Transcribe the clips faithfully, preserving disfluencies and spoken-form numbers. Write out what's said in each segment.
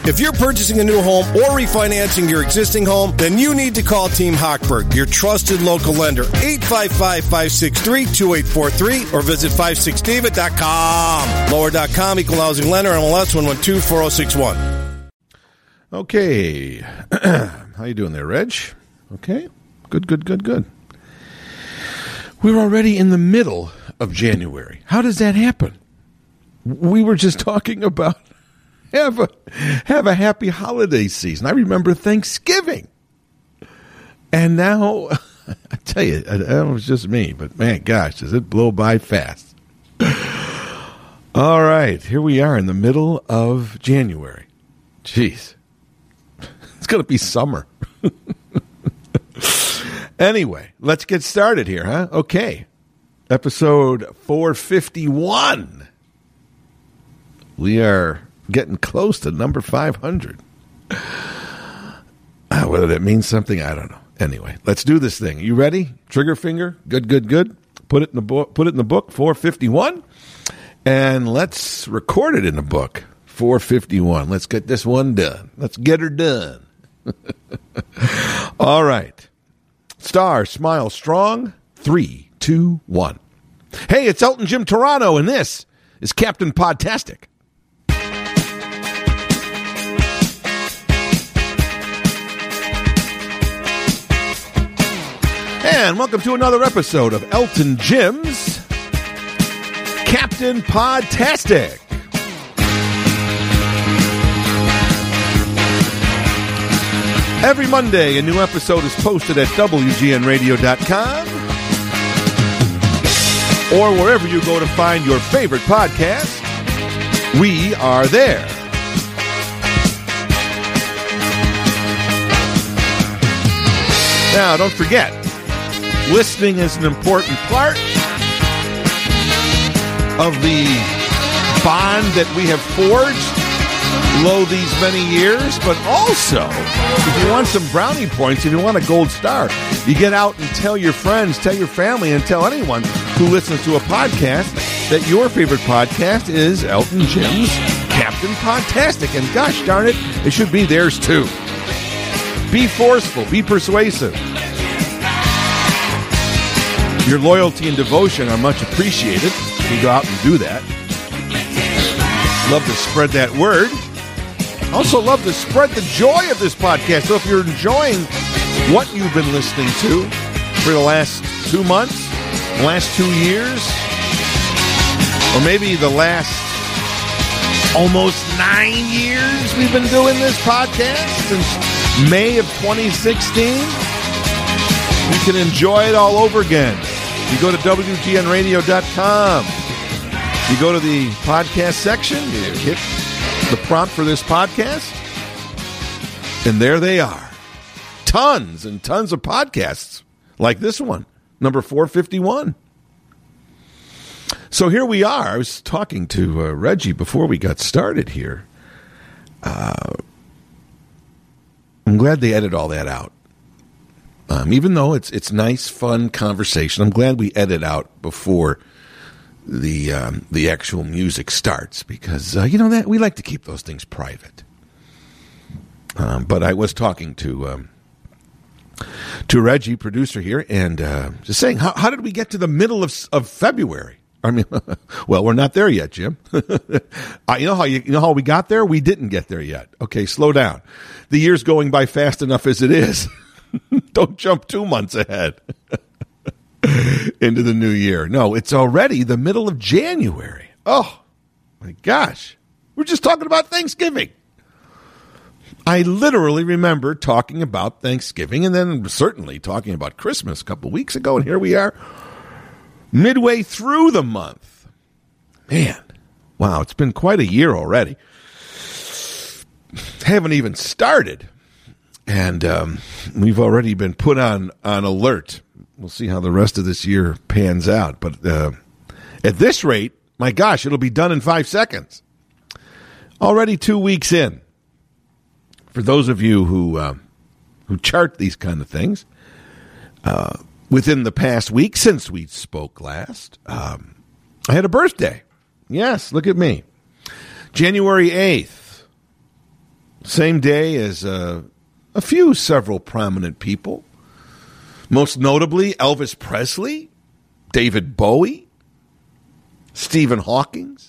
If you're purchasing a new home or refinancing your existing home, then you need to call Team Hochberg, your trusted local lender. eight five five, five six three, two eight four three or visit five six david dot com. Lower dot com, equal housing lender, M L S one one two four zero six one. Okay. How you doing there, Reg? Okay. Good, good, good, good. We're already in the middle of January. How does that happen? We were just talking about have a have a happy holiday season. I remember Thanksgiving. And now, I tell you, it was just me, but man, gosh, does it blow by fast. All right, here we are in the middle of January. Jeez. It's going to be summer. Anyway, let's get started here, huh? Okay. Episode four fifty-one. We are getting close to number five hundred. Uh, whether that means something, I don't know. Anyway, let's do this thing. You ready? Trigger finger. Good, good, good. Put it in the book. Put it in the book. four fifty-one, and let's record it in the book. four fifty-one. Let's get this one done. Let's get her done. All right. Star, smile strong. Three, two, one. Hey, it's Elton Jim Toronto, and this is Captain Podtastic. And welcome to another episode of Elton Jim's Captain Podtastic. Every Monday, a new episode is posted at W G N radio dot com or wherever you go to find your favorite podcast. We are there. Now, don't forget, listening is an important part of the bond that we have forged lo these many years, but also, if you want some brownie points, if you want a gold star, you get out and tell your friends, tell your family, and tell anyone who listens to a podcast that your favorite podcast is Elton Jim's Captain Podtastic. And gosh darn it, it should be theirs too. Be forceful, be persuasive. Your loyalty and devotion are much appreciated. You go out and do that. Love to spread that word. Also love to spread the joy of this podcast. So if you're enjoying what you've been listening to for the last two months, the last two years, or maybe the last almost nine years we've been doing this podcast, since May of twenty sixteen, you can enjoy it all over again. You go to W G N radio dot com. You go to the podcast section, you hit the prompt for this podcast, and there they are. Tons and tons of podcasts like this one, number four fifty-one. So here we are. I was talking to uh, Reggie before we got started here. Uh, I'm glad they edited all that out. Um, even though it's it's nice, fun conversation, I'm glad we edit out before the um, the actual music starts, because uh, you know that we like to keep those things private. Um, but I was talking to um, to Reggie, producer here, and uh, just saying, how, how did we get to the middle of of February? I mean, well, we're not there yet, Jim. uh, you know how you, you know how we got there? We didn't get there yet. Okay, slow down. The year's going by fast enough as it is. Don't jump two months ahead into the new year. No, it's already the middle of January. Oh, my gosh. We're just talking about Thanksgiving. I literally remember talking about Thanksgiving and then certainly talking about Christmas a couple of weeks ago, and here we are midway through the month. Man, wow, it's been quite a year already. Haven't even started. And um, we've already been put on, on alert. We'll see how the rest of this year pans out. But uh, at this rate, my gosh, it'll be done in five seconds. Already two weeks in. For those of you who uh, who chart these kind of things, uh, within the past week since we spoke last, um, I had a birthday. Yes, look at me. January eighth. Same day as uh, a few, several prominent people. Most notably, Elvis Presley, David Bowie, Stephen Hawking,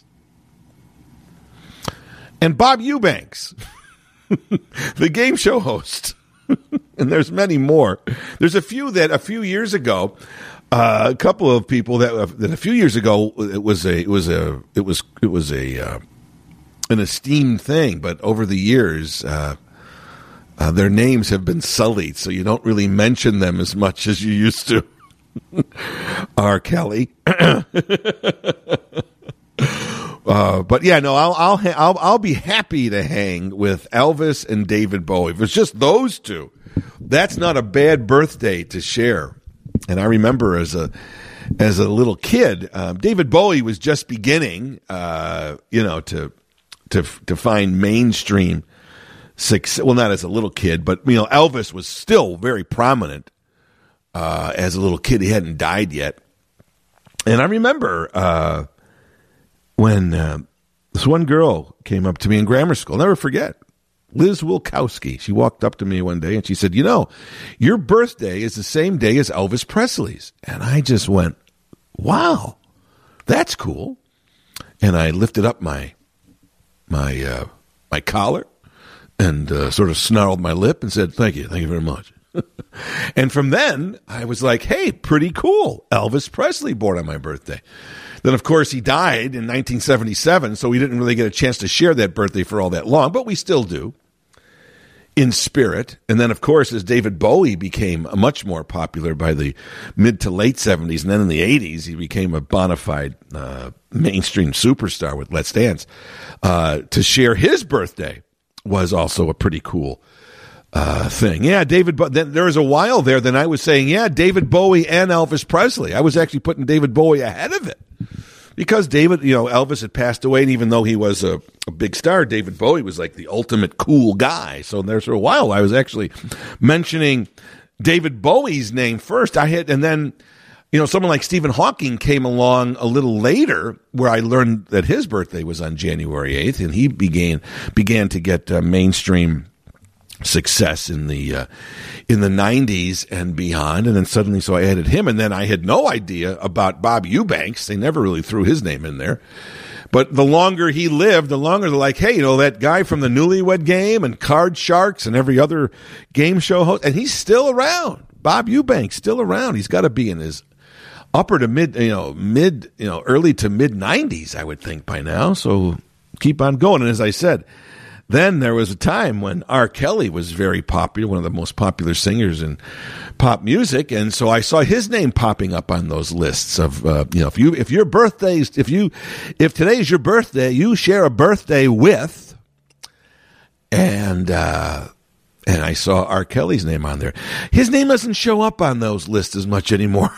and Bob Eubanks, the game show host. And there's many more. There's a few that a few years ago, uh, a couple of people that, uh, that a few years ago it was a it was a it was it was a uh, an esteemed thing, but over the years, uh, uh, their names have been sullied, so you don't really mention them as much as you used to. R. Kelly. Uh, but yeah, no, I'll, I'll I'll I'll be happy to hang with Elvis and David Bowie. If it's just those two, that's not a bad birthday to share. And I remember as a as a little kid, um, David Bowie was just beginning, uh, you know, to to to find mainstream success. Well, not as a little kid, but you know, Elvis was still very prominent uh, as a little kid. He hadn't died yet, and I remember. Uh, When uh, this one girl came up to me in grammar school, I'll never forget, Liz Wilkowski. She walked up to me one day and she said, you know, your birthday is the same day as Elvis Presley's. And I just went, wow, that's cool. And I lifted up my my uh, my collar and uh, sort of snarled my lip and said, thank you, thank you very much. And from then, I was like, hey, pretty cool. Elvis Presley born on my birthday. Then, of course, he died in nineteen seventy-seven, so we didn't really get a chance to share that birthday for all that long, but we still do in spirit. And then, of course, as David Bowie became much more popular by the mid to late seventies, and then in the eighties, he became a bona fide uh, mainstream superstar with Let's Dance. Uh, to share his birthday was also a pretty cool uh, thing. Yeah, David, Bo- then there was a while there that I was saying, yeah, David Bowie and Elvis Presley. I was actually putting David Bowie ahead of it. Because David, you know, Elvis had passed away, and even though he was a, a big star, David Bowie was like the ultimate cool guy. So there's for a while I was actually mentioning David Bowie's name first. I had, and then, you know, someone like Stephen Hawking came along a little later, where I learned that his birthday was on January eighth, and he began began to get uh, mainstream success in the uh, in the nineties and beyond, and then suddenly so I added him, and then I had no idea about Bob Eubanks. They never really threw his name in there, but the longer he lived, the longer they're like, hey, you know, that guy from the Newlywed Game and Card Sharks and every other game show host, and he's still around. Bob Eubanks still around. He's got to be in his upper to mid, you know, mid, you know, early to mid nineties, I would think by now. So keep on going. And as I said, then there was a time when R. Kelly was very popular, one of the most popular singers in pop music, and so I saw his name popping up on those lists of, uh, you know, if you if your birthdays, if you if today's your birthday, you share a birthday with, and uh, and I saw R. Kelly's name on there. His name doesn't show up on those lists as much anymore.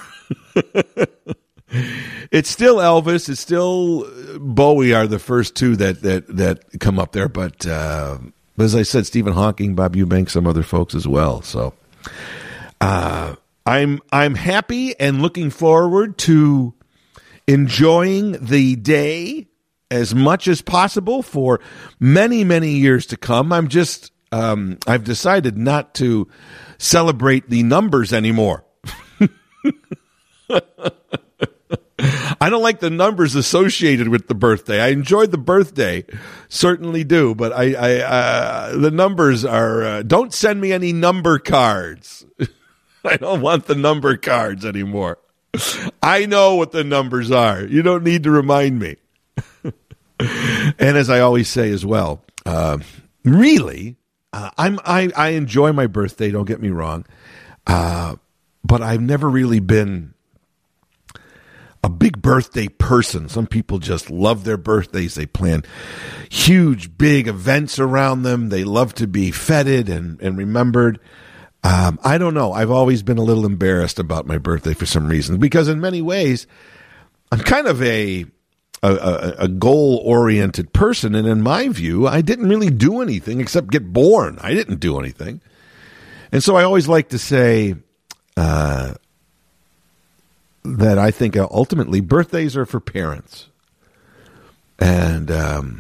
It's still Elvis. It's still Bowie are the first two that that, that come up there. But uh, as I said, Stephen Hawking, Bob Eubanks, some other folks as well. So uh, I'm I'm happy and looking forward to enjoying the day as much as possible for many, many years to come. I'm just um, I've decided not to celebrate the numbers anymore. I don't like the numbers associated with the birthday. I enjoyed the birthday, certainly do, but I, I uh, the numbers are. Uh, don't send me any number cards. I don't want the number cards anymore. I know what the numbers are. You don't need to remind me. And as I always say as well, uh, really, uh, I'm I, I enjoy my birthday. Don't get me wrong, uh, but I've never really been a big birthday person. Some people just love their birthdays. They plan huge, big events around them. They love to be feted and, and remembered. Um, I don't know. I've always been a little embarrassed about my birthday for some reason, because in many ways, I'm kind of a a, a goal-oriented person, and in my view, I didn't really do anything except get born. I didn't do anything. And so I always like to say, uh, that I think ultimately birthdays are for parents. And um,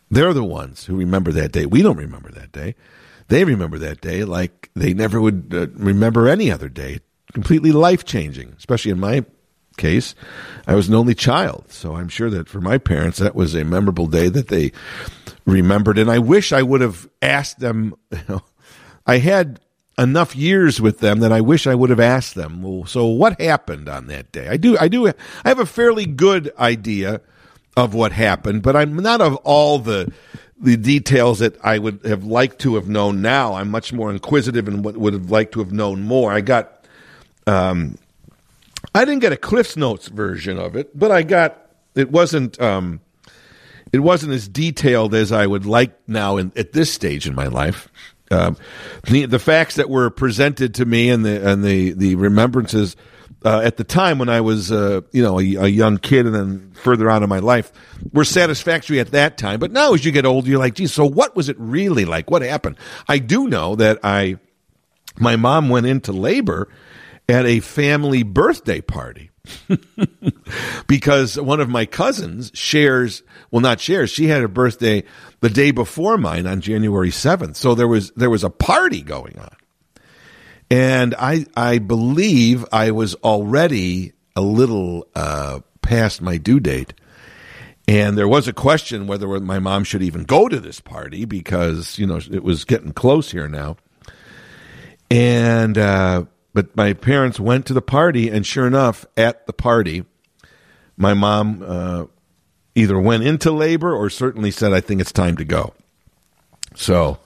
They're the ones who remember that day. We don't remember that day. They remember that day like they never would uh, remember any other day. Completely life-changing, especially in my case. I was an only child, so I'm sure that for my parents, that was a memorable day that they remembered. And I wish I would have asked them. You know, I had enough years with them that I wish I would have asked them, well, so what happened on that day? I do, I do, I have a fairly good idea of what happened, but I'm not of all the the details that I would have liked to have known now. I'm much more inquisitive and would have liked to have known more. I got Um, I didn't get a Cliff's Notes version of it, but I got, it wasn't, um, it wasn't as detailed as I would like now in, at this stage in my life. Um, the, the facts that were presented to me and the, and the, the remembrances, uh, at the time when I was, uh, you know, a, a young kid and then further on in my life were satisfactory at that time. But now as you get older, you're like, geez, so what was it really like? What happened? I do know that I, my mom went into labor at a family birthday party because one of my cousins shares, well, not shares, she had her birthday the day before mine on January seventh. So there was, there was a party going on. And I, I believe I was already a little, uh, past my due date. And there was a question whether my mom should even go to this party because, you know, it was getting close here now. And, uh, But my parents went to the party, and sure enough, at the party, my mom uh, either went into labor or certainly said, I think it's time to go. So,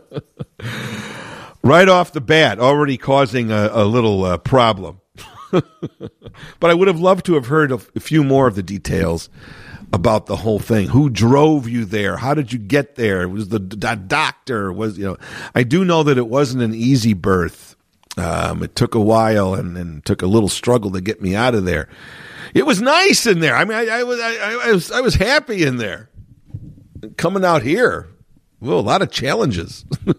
right off the bat, already causing a, a little uh, problem. But I would have loved to have heard a, a few more of the details about the whole thing. Who drove you there? How did you get there? Was the d- doctor? Was, you know, I do know that it wasn't an easy birth. Um, it took a while and, and took a little struggle to get me out of there. It was nice in there. I mean, I, I was, I, I was, I was happy in there. Coming out here, well, a lot of challenges.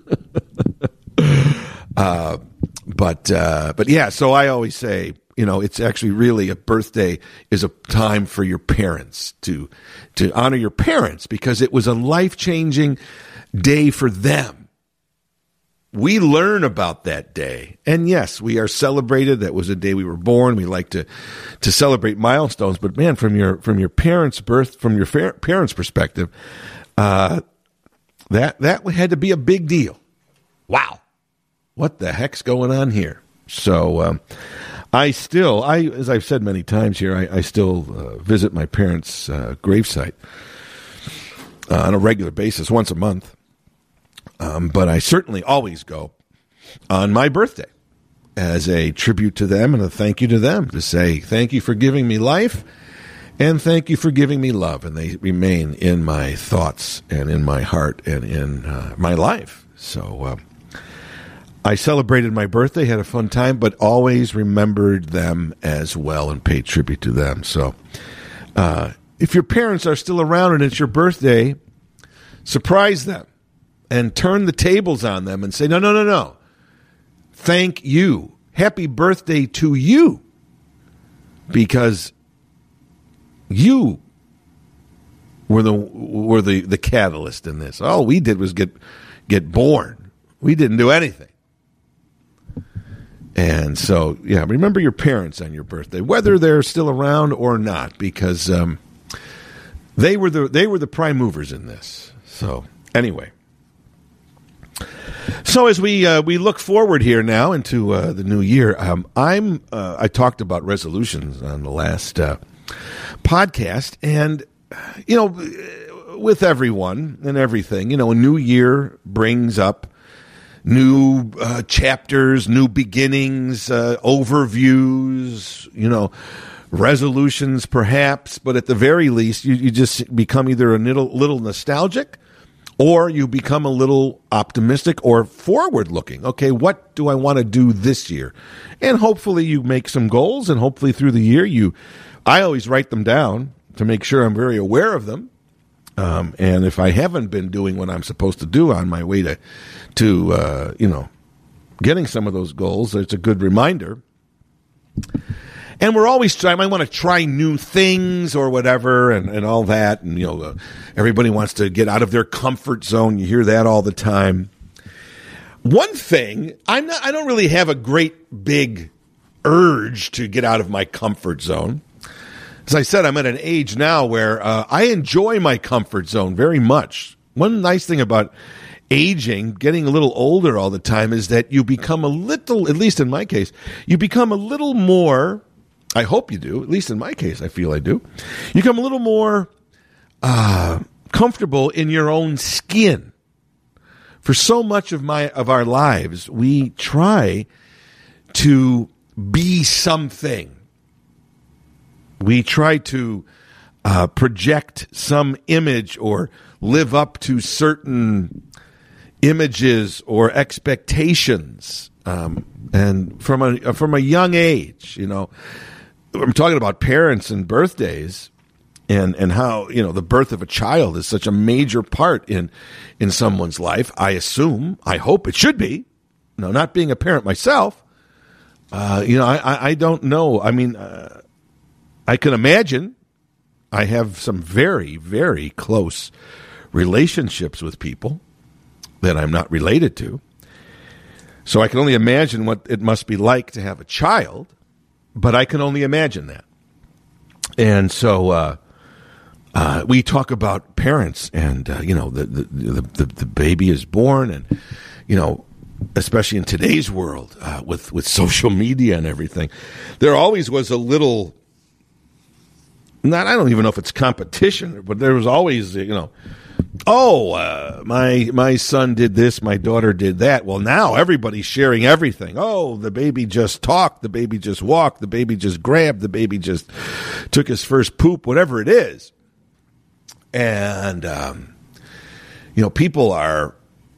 uh, but, uh, but yeah. So I always say, you know, it's actually really a birthday is a time for your parents to, to honor your parents because it was a life-changing day for them. We learn about that day. And yes, we are celebrated. That was the day we were born. We like to, to celebrate milestones. But man, from your, from your parents' birth, from your fa- parents' perspective, uh, that, that had to be a big deal. Wow. What the heck's going on here? So, um, I still, I, as I've said many times here, I, I still uh, visit my parents' uh, gravesite uh, on a regular basis, once a month. Um, but I certainly always go on my birthday as a tribute to them and a thank you to them to say thank you for giving me life and thank you for giving me love. And they remain in my thoughts and in my heart and in uh, my life. So uh, I celebrated my birthday, had a fun time, but always remembered them as well and paid tribute to them. So uh, if your parents are still around and it's your birthday, surprise them. And turn the tables on them and say, no, no, no, no. Thank you. Happy birthday to you. Because you were the were the, the catalyst in this. All we did was get get born. We didn't do anything. And so, yeah, remember your parents on your birthday, whether they're still around or not, because um, they were the they were the prime movers in this. So anyway. So as we uh, we look forward here now into uh, the new year, um, I'm uh, I talked about resolutions on the last uh, podcast, and you know, with everyone and everything, you know, a new year brings up new uh, chapters, new beginnings, uh, overviews, you know, resolutions perhaps, but at the very least, you, you just become either a little, little nostalgic or you become a little optimistic or forward-looking. Okay, what do I want to do this year? And hopefully you make some goals, and hopefully through the year you, I always write them down to make sure I'm very aware of them. Um, and if I haven't been doing what I'm supposed to do on my way to, to uh, you know, getting some of those goals, it's a good reminder. And we're always trying, I want to try new things or whatever and, and all that. And, you know, uh, everybody wants to get out of their comfort zone. You hear that all the time. One thing, I'm not, I don't really have a great big urge to get out of my comfort zone. As I said, I'm at an age now where uh, I enjoy my comfort zone very much. One nice thing about aging, getting a little older all the time, is that you become a little, at least in my case, you become a little more, I hope you do, at least in my case, I feel I do, you become a little more uh, comfortable in your own skin. For so much of my of our lives, we try to be something. We try to uh, project some image or live up to certain images or expectations, um, and from a from a young age, you know, I'm talking about parents and birthdays, and and how, you know, the birth of a child is such a major part in in someone's life. I assume, I hope it should be. No, not being a parent myself, uh, you know, I, I I don't know. I mean, uh, I can imagine. I have some very very close relationships with people that I'm not related to. So I can only imagine what it must be like to have a child, but I can only imagine that. And so uh, uh, we talk about parents and, uh, you know, the the, the the the baby is born and, you know, especially in today's world uh, with, with social media and everything, there always was a little, not, I don't even know if it's competition, but there was always, you know, oh, uh, my my son did this, my daughter did that. Well, now everybody's sharing everything. Oh, the baby just talked, the baby just walked, the baby just grabbed, the baby just took his first poop, whatever it is. And, um, you know, people are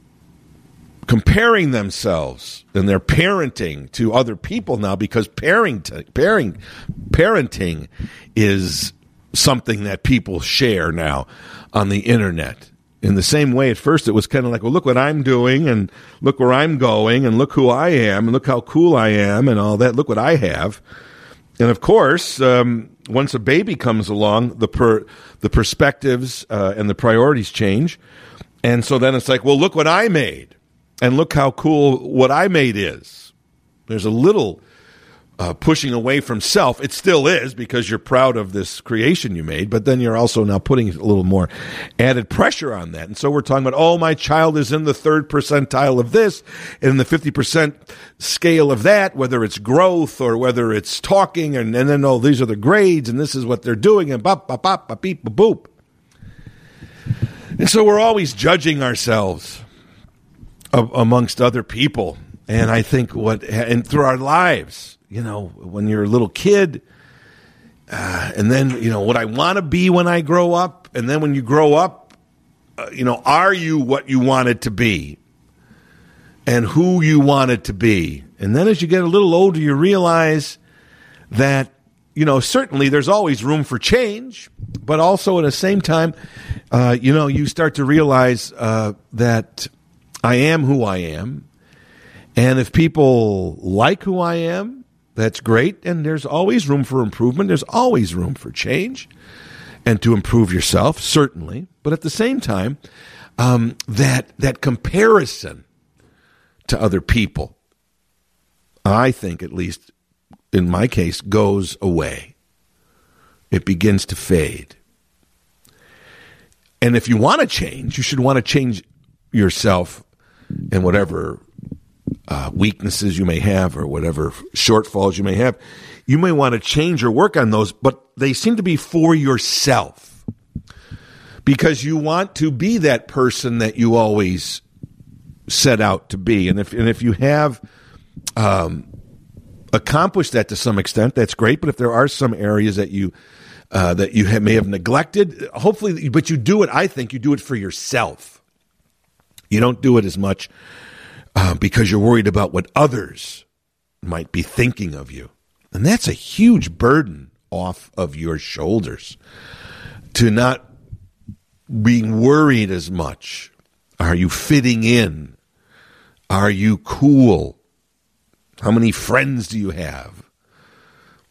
comparing themselves and their parenting to other people now because parenting, parenting, parenting is something that people share now on the internet. In the same way, at first it was kind of like, well, look what I'm doing and look where I'm going and look who I am and look how cool I am and all that. Look what I have. And of course, um, once a baby comes along, the per, the perspectives uh, and the priorities change. And so then it's like, well, look what I made and look how cool what I made is. There's a little Uh, pushing away from self. It still is because you're proud of this creation you made, but then you're also now putting a little more added pressure on that. And so we're talking about, oh, my child is in the third percentile of this and in the fifty percent scale of that, whether it's growth or whether it's talking, and, and then, oh, these are the grades and this is what they're doing, and bop, bop, bop, bop, beep, boop. And so we're always judging ourselves of, amongst other people. And I think what, and through our lives, you know, when you're a little kid, uh, and then, you know, what I want to be when I grow up, and then when you grow up, uh, you know, are you what you wanted to be, and who you wanted to be? And then as you get a little older, you realize that, you know, certainly there's always room for change, but also at the same time, uh, you know, you start to realize uh, that I am who I am, and if people like who I am, that's great, and there's always room for improvement. There's always room for change and to improve yourself, certainly. But at the same time, um, that that comparison to other people, I think, at least in my case, goes away. It begins to fade. And if you want to change, you should want to change yourself in whatever Uh, weaknesses you may have or whatever shortfalls you may have. You may want to change or work on those, but they seem to be for yourself because you want to be that person that you always set out to be. And if and if you have um, accomplished that to some extent, that's great. But if there are some areas that you uh, that you have, may have neglected, hopefully, but you do it, I think you do it for yourself. You don't do it as much Uh, because you're worried about what others might be thinking of you. And that's a huge burden off of your shoulders, to not be worried as much. Are you fitting in? Are you cool? How many friends do you have?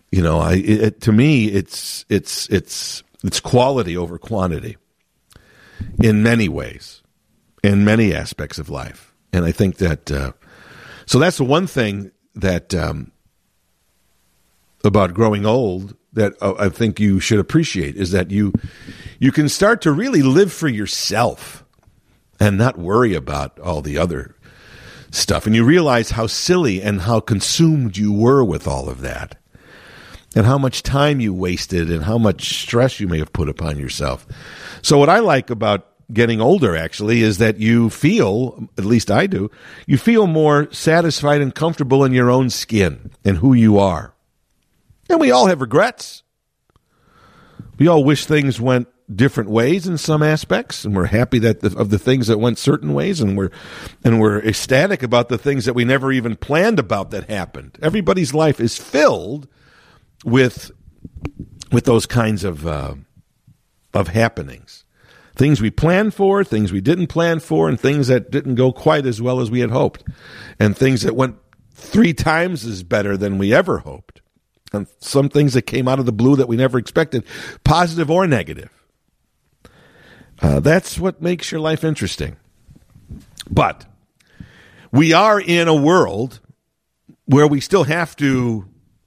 You know, I it, to me, it's it's it's it's quality over quantity in many ways, in many aspects of life, and I think that. Uh, so that's the one thing that um, about growing old that uh, I think you should appreciate is that you you can start to really live for yourself and not worry about all the other stuff, and you realize how silly and how consumed you were with all of that. And how much time you wasted and how much stress you may have put upon yourself. So what I like about getting older, actually, is that you feel, at least I do, you feel more satisfied and comfortable in your own skin and who you are. And we all have regrets. We all wish things went different ways in some aspects, and we're happy that the, of the things that went certain ways, and we're and we're ecstatic about the things that we never even planned about that happened. Everybody's life is filled with with those kinds of uh, of happenings, things we planned for, things we didn't plan for, and things that didn't go quite as well as we had hoped, and things that went three times as better than we ever hoped, and some things that came out of the blue that we never expected, positive or negative. Uh, that's what makes your life interesting. But we are in a world where we still have to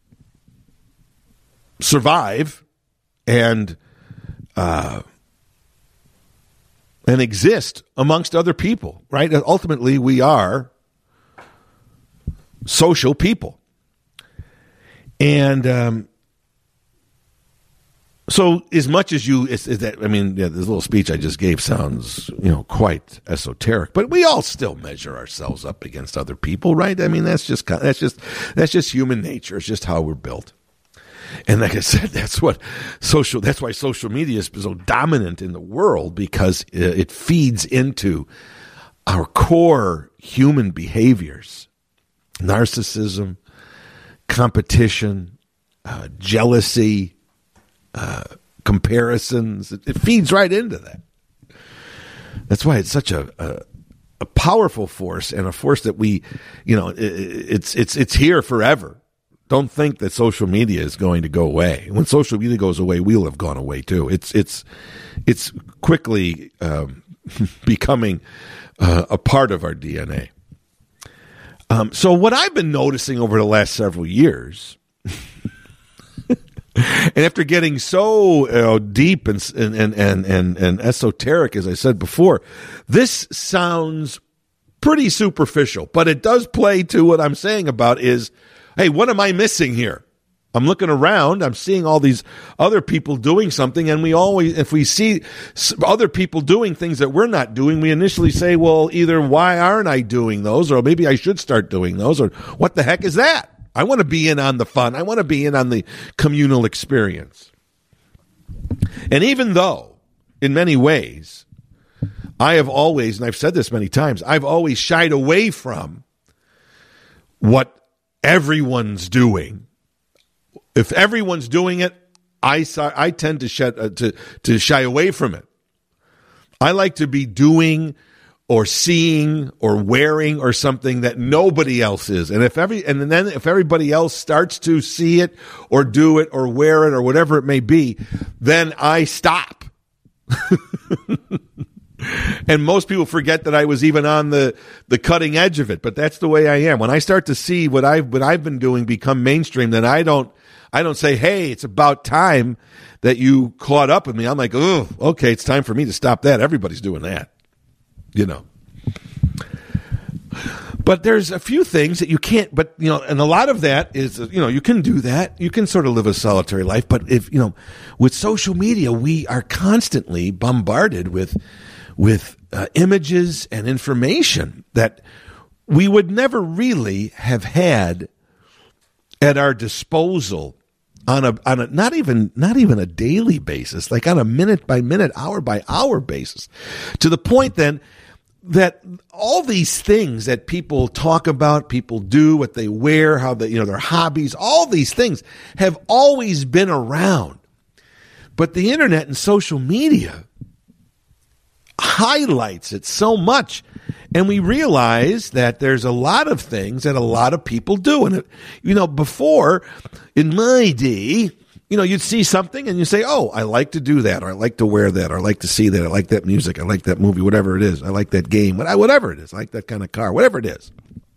survive and uh, and exist amongst other people, right? Ultimately, we are social people, and um, so as much as you, is, is that I mean, yeah, this little speech I just gave sounds, you know, quite esoteric, but we all still measure ourselves up against other people, right? I mean, that's just that's just that's just human nature. It's just how we're built. And like I said, that's what social, that's why social media is so dominant in the world, because it feeds into our core human behaviors, narcissism, competition, uh, jealousy, uh, comparisons. It, it feeds right into that. That's why it's such a, a, a powerful force, and a force that we, you know, it, it's, it's, it's here forever. Don't think that social media is going to go away. When social media goes away, we'll have gone away too. It's it's it's quickly um, becoming uh, a part of our D N A. Um, so what I've been noticing over the last several years, and after getting so uh, deep and, and and and and esoteric, as I said before, this sounds pretty superficial, but it does play to what I'm saying about is, hey, what am I missing here? I'm looking around. I'm seeing all these other people doing something. And we always, if we see other people doing things that we're not doing, we initially say, well, either why aren't I doing those? Or maybe I should start doing those. Or what the heck is that? I want to be in on the fun. I want to be in on the communal experience. And even though, in many ways, I have always, and I've said this many times, I've always shied away from what everyone's doing. If everyone's doing it, I I tend to shed, uh, to to shy away from it. I like to be doing or seeing or wearing or something that nobody else is. And if every and then if everybody else starts to see it or do it or wear it or whatever it may be, then I stop. And most people forget that I was even on the, the cutting edge of it, but that's the way I am. When I start to see what I've what I've been doing become mainstream, then I don't I don't say, hey, it's about time that you caught up with me. I'm like, oh, okay, it's time for me to stop that. Everybody's doing that, you know. But there's a few things that you can't, but, you know, and a lot of that is, you know, you can do that. You can sort of live a solitary life. But if, you know, with social media, we are constantly bombarded with with uh, images and information that we would never really have had at our disposal on a on a not even not even a daily basis, like on a minute by minute, hour by hour basis, to the point then that all these things that people talk about, people do, what they wear, how they, you know, their hobbies, all these things have always been around. But the internet and social media highlights it so much And we realize that there's a lot of things that a lot of people do. And, it, you know, before, in my day, you know, you'd see something and you say, oh, I like to do that, or I like to wear that, or I like to see that, I like that music, I like that movie, whatever it is. I like that game, whatever it is. I like that kind of car, whatever it is.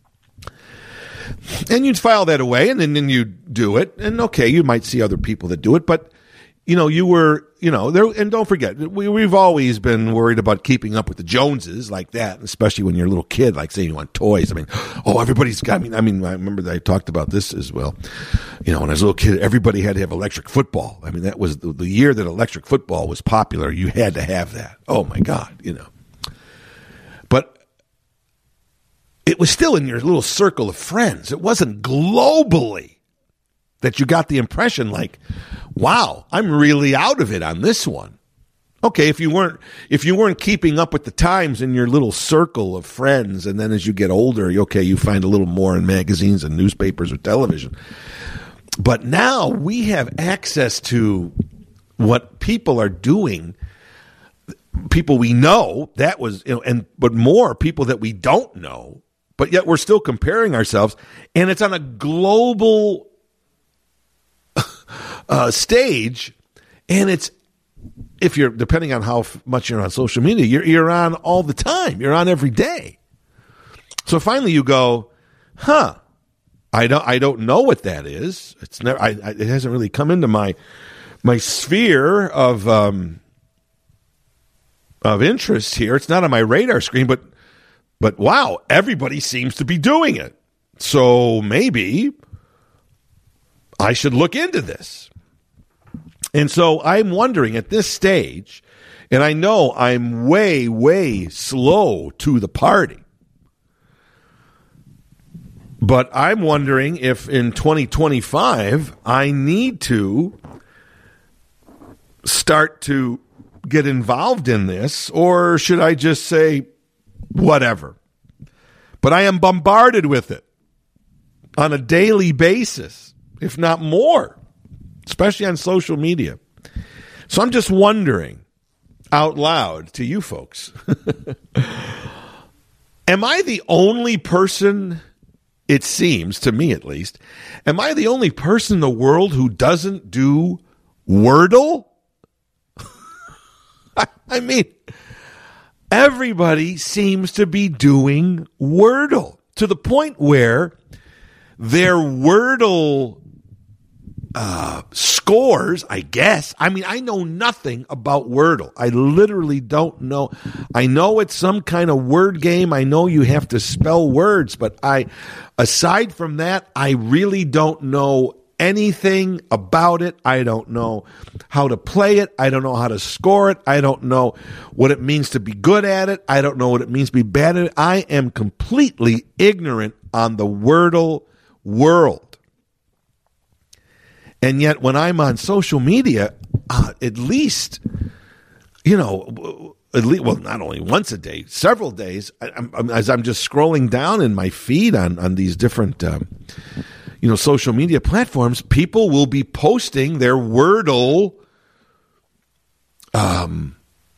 And you'd file that away, and then, then you'd do it. And, okay, you might see other people that do it, but, you know, you were, you know, there, and don't forget, we, we've always been worried about keeping up with the Joneses like that, especially when you're a little kid, like saying you want toys. I mean, oh, everybody's got, I mean, I mean, I remember that I talked about this as well. You know, when I was a little kid, everybody had to have electric football. I mean, that was the, the year that electric football was popular. You had to have that. Oh, my God, you know. But it was still in your little circle of friends. It wasn't globally that you got the impression like, wow, I'm really out of it on this one. Okay, if you weren't if you weren't keeping up with the times in your little circle of friends, and then as you get older, okay, you find a little more in magazines and newspapers or television. But now we have access to what people are doing, people we know, that was, you know, and but more people that we don't know, but yet we're still comparing ourselves, and it's on a global Uh, stage, and it's, if you're, depending on how f- much you're on social media, you're, you're on all the time. You're on every day. So finally you go, huh, I don't, I don't know what that is. It's never, I, I, it hasn't really come into my, my sphere of, um, of interest here. It's not on my radar screen, but, but wow, everybody seems to be doing it. So maybe I should look into this. And so I'm wondering at this stage, and I know I'm way, way slow to the party, but I'm wondering if in twenty twenty-five I need to start to get involved in this, or should I just say whatever? But I am bombarded with it on a daily basis, if not more, especially on social media. So I'm just wondering out loud to you folks, am I the only person, it seems, to me at least, am I the only person in the world who doesn't do Wordle? I mean, everybody seems to be doing Wordle to the point where their Wordle uh, scores, I guess. I mean, I know nothing about Wordle. I literally don't know. I know it's some kind of word game. I know you have to spell words, but I, aside from that, I really don't know anything about it. I don't know how to play it. I don't know how to score it. I don't know what it means to be good at it. I don't know what it means to be bad at it. I am completely ignorant on the Wordle world. And yet when I'm on social media, uh, at least, you know, at least, well, not only once a day, several days, I, I'm, as I'm just scrolling down in my feed on, on these different, um, you know, social media platforms, people will be posting their Wordle, um,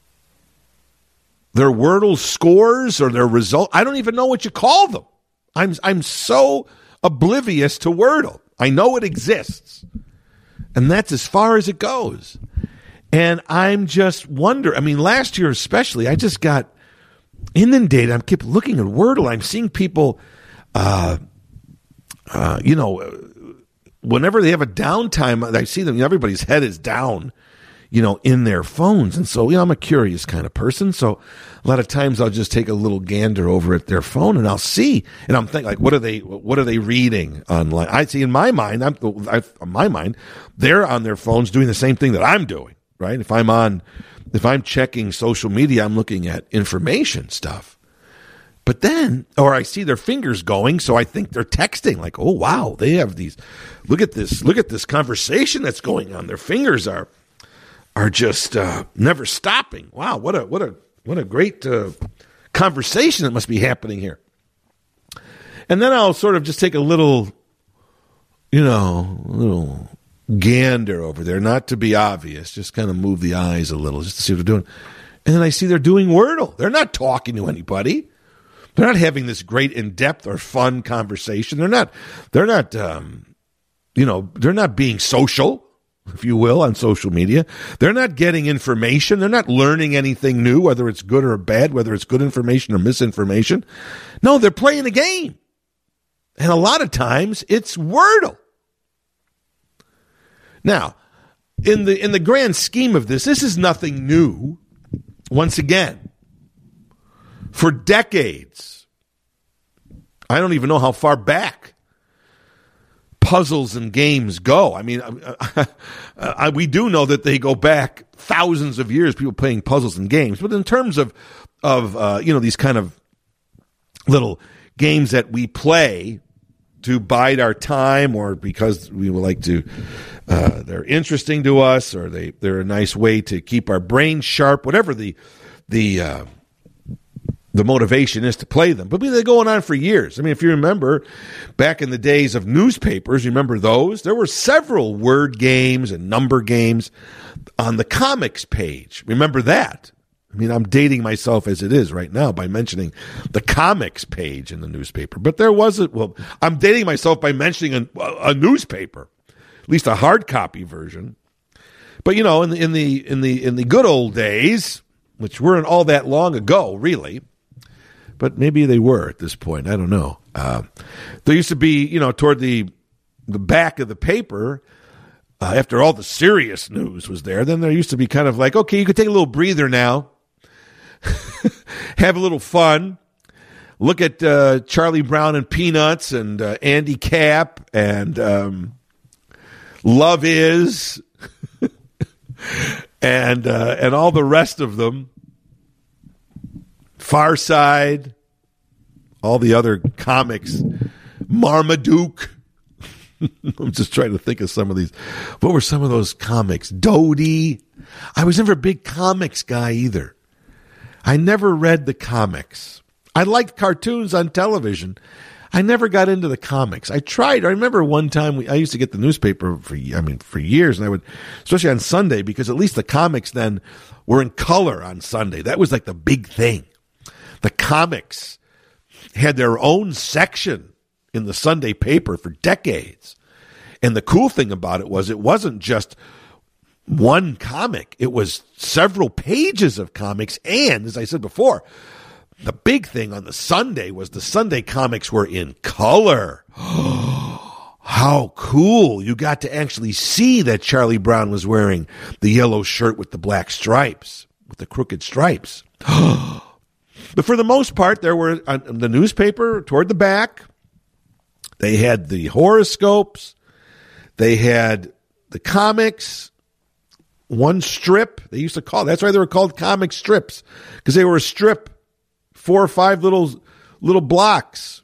their Wordle scores or their result. I don't even know what you call them. I'm I'm so oblivious to Wordle. I know it exists, and that's as far as it goes. And I'm just wondering. I mean, last year especially, I just got inundated. I keep looking at Wordle. I'm seeing people. Uh, Uh, you know, whenever they have a downtime, I see them, everybody's head is down, you know, in their phones. And so, you know, I'm a curious kind of person. So a lot of times I'll just take a little gander over at their phone and I'll see, and I'm thinking like, what are they, what are they reading online? I see in my mind, I'm, I, in my mind, they're on their phones doing the same thing that I'm doing, right? If I'm on, if I'm checking social media, I'm looking at information stuff. But then, or I see their fingers going, so I think they're texting. Like, oh wow, they have these. Look at this! Look at this conversation that's going on. Their fingers are are just uh, never stopping. Wow, what a what a what a great uh, conversation that must be happening here. And then I'll sort of just take a little, you know, a little gander over there, not to be obvious, just kind of move the eyes a little, just to see what they're doing. And then I see they're doing Wordle. They're not talking to anybody. They're not having this great in-depth or fun conversation. They're not, they're not, um, you know, they're not being social, if you will, on social media. They're not getting information. They're not learning anything new, whether it's good or bad, whether it's good information or misinformation. No, they're playing a game. And a lot of times it's Wordle. Now, in the in the grand scheme of this, this is nothing new. Once again, for decades, I don't even know how far back puzzles and games go. I mean, I, I, we do know that they go back thousands of years, people playing puzzles and games. But in terms of, of uh, you know, these kind of little games that we play to bide our time or because we would like to, uh, they're interesting to us or they, they're a nice way to keep our brain sharp, whatever the, the, uh, the motivation is to play them. But they're going on for years. I mean, if you remember back in the days of newspapers, you remember those? There were several word games and number games on the comics page. Remember that? I mean, I'm dating myself as it is right now by mentioning the comics page in the newspaper. But there was a, well, I'm dating myself by mentioning a, a newspaper, at least a hard copy version. But, you know, in the, in the, in the, in the good old days, which weren't all that long ago, really, but maybe they were at this point. I don't know. Uh, there used to be, you know, toward the the back of the paper, uh, after all the serious news was there, then there used to be kind of like, okay, you could take a little breather now, have a little fun, look at uh, Charlie Brown and Peanuts and uh, Andy Capp and um, Love Is and uh, and all the rest of them. Far Side, all the other comics, Marmaduke. I'm just trying to think of some of these. What were some of those comics? Dodie. I was never a big comics guy either. I never read the comics. I liked cartoons on television. I never got into the comics. I tried. I remember one time we, I used to get the newspaper for, I mean, for years, and I would, especially on Sunday, because at least the comics then were in color on Sunday. That was like the big thing. The comics had their own section in the Sunday paper for decades. And the cool thing about it was it wasn't just one comic. It was several pages of comics. And, as I said before, the big thing on the Sunday was the Sunday comics were in color. How cool. You got to actually see that Charlie Brown was wearing the yellow shirt with the black stripes, with the crooked stripes. But for the most part, there were uh, the newspaper toward the back. They had the horoscopes. They had the comics. One strip. They used to call, that's why they were called comic strips, because they were a strip, four or five little little blocks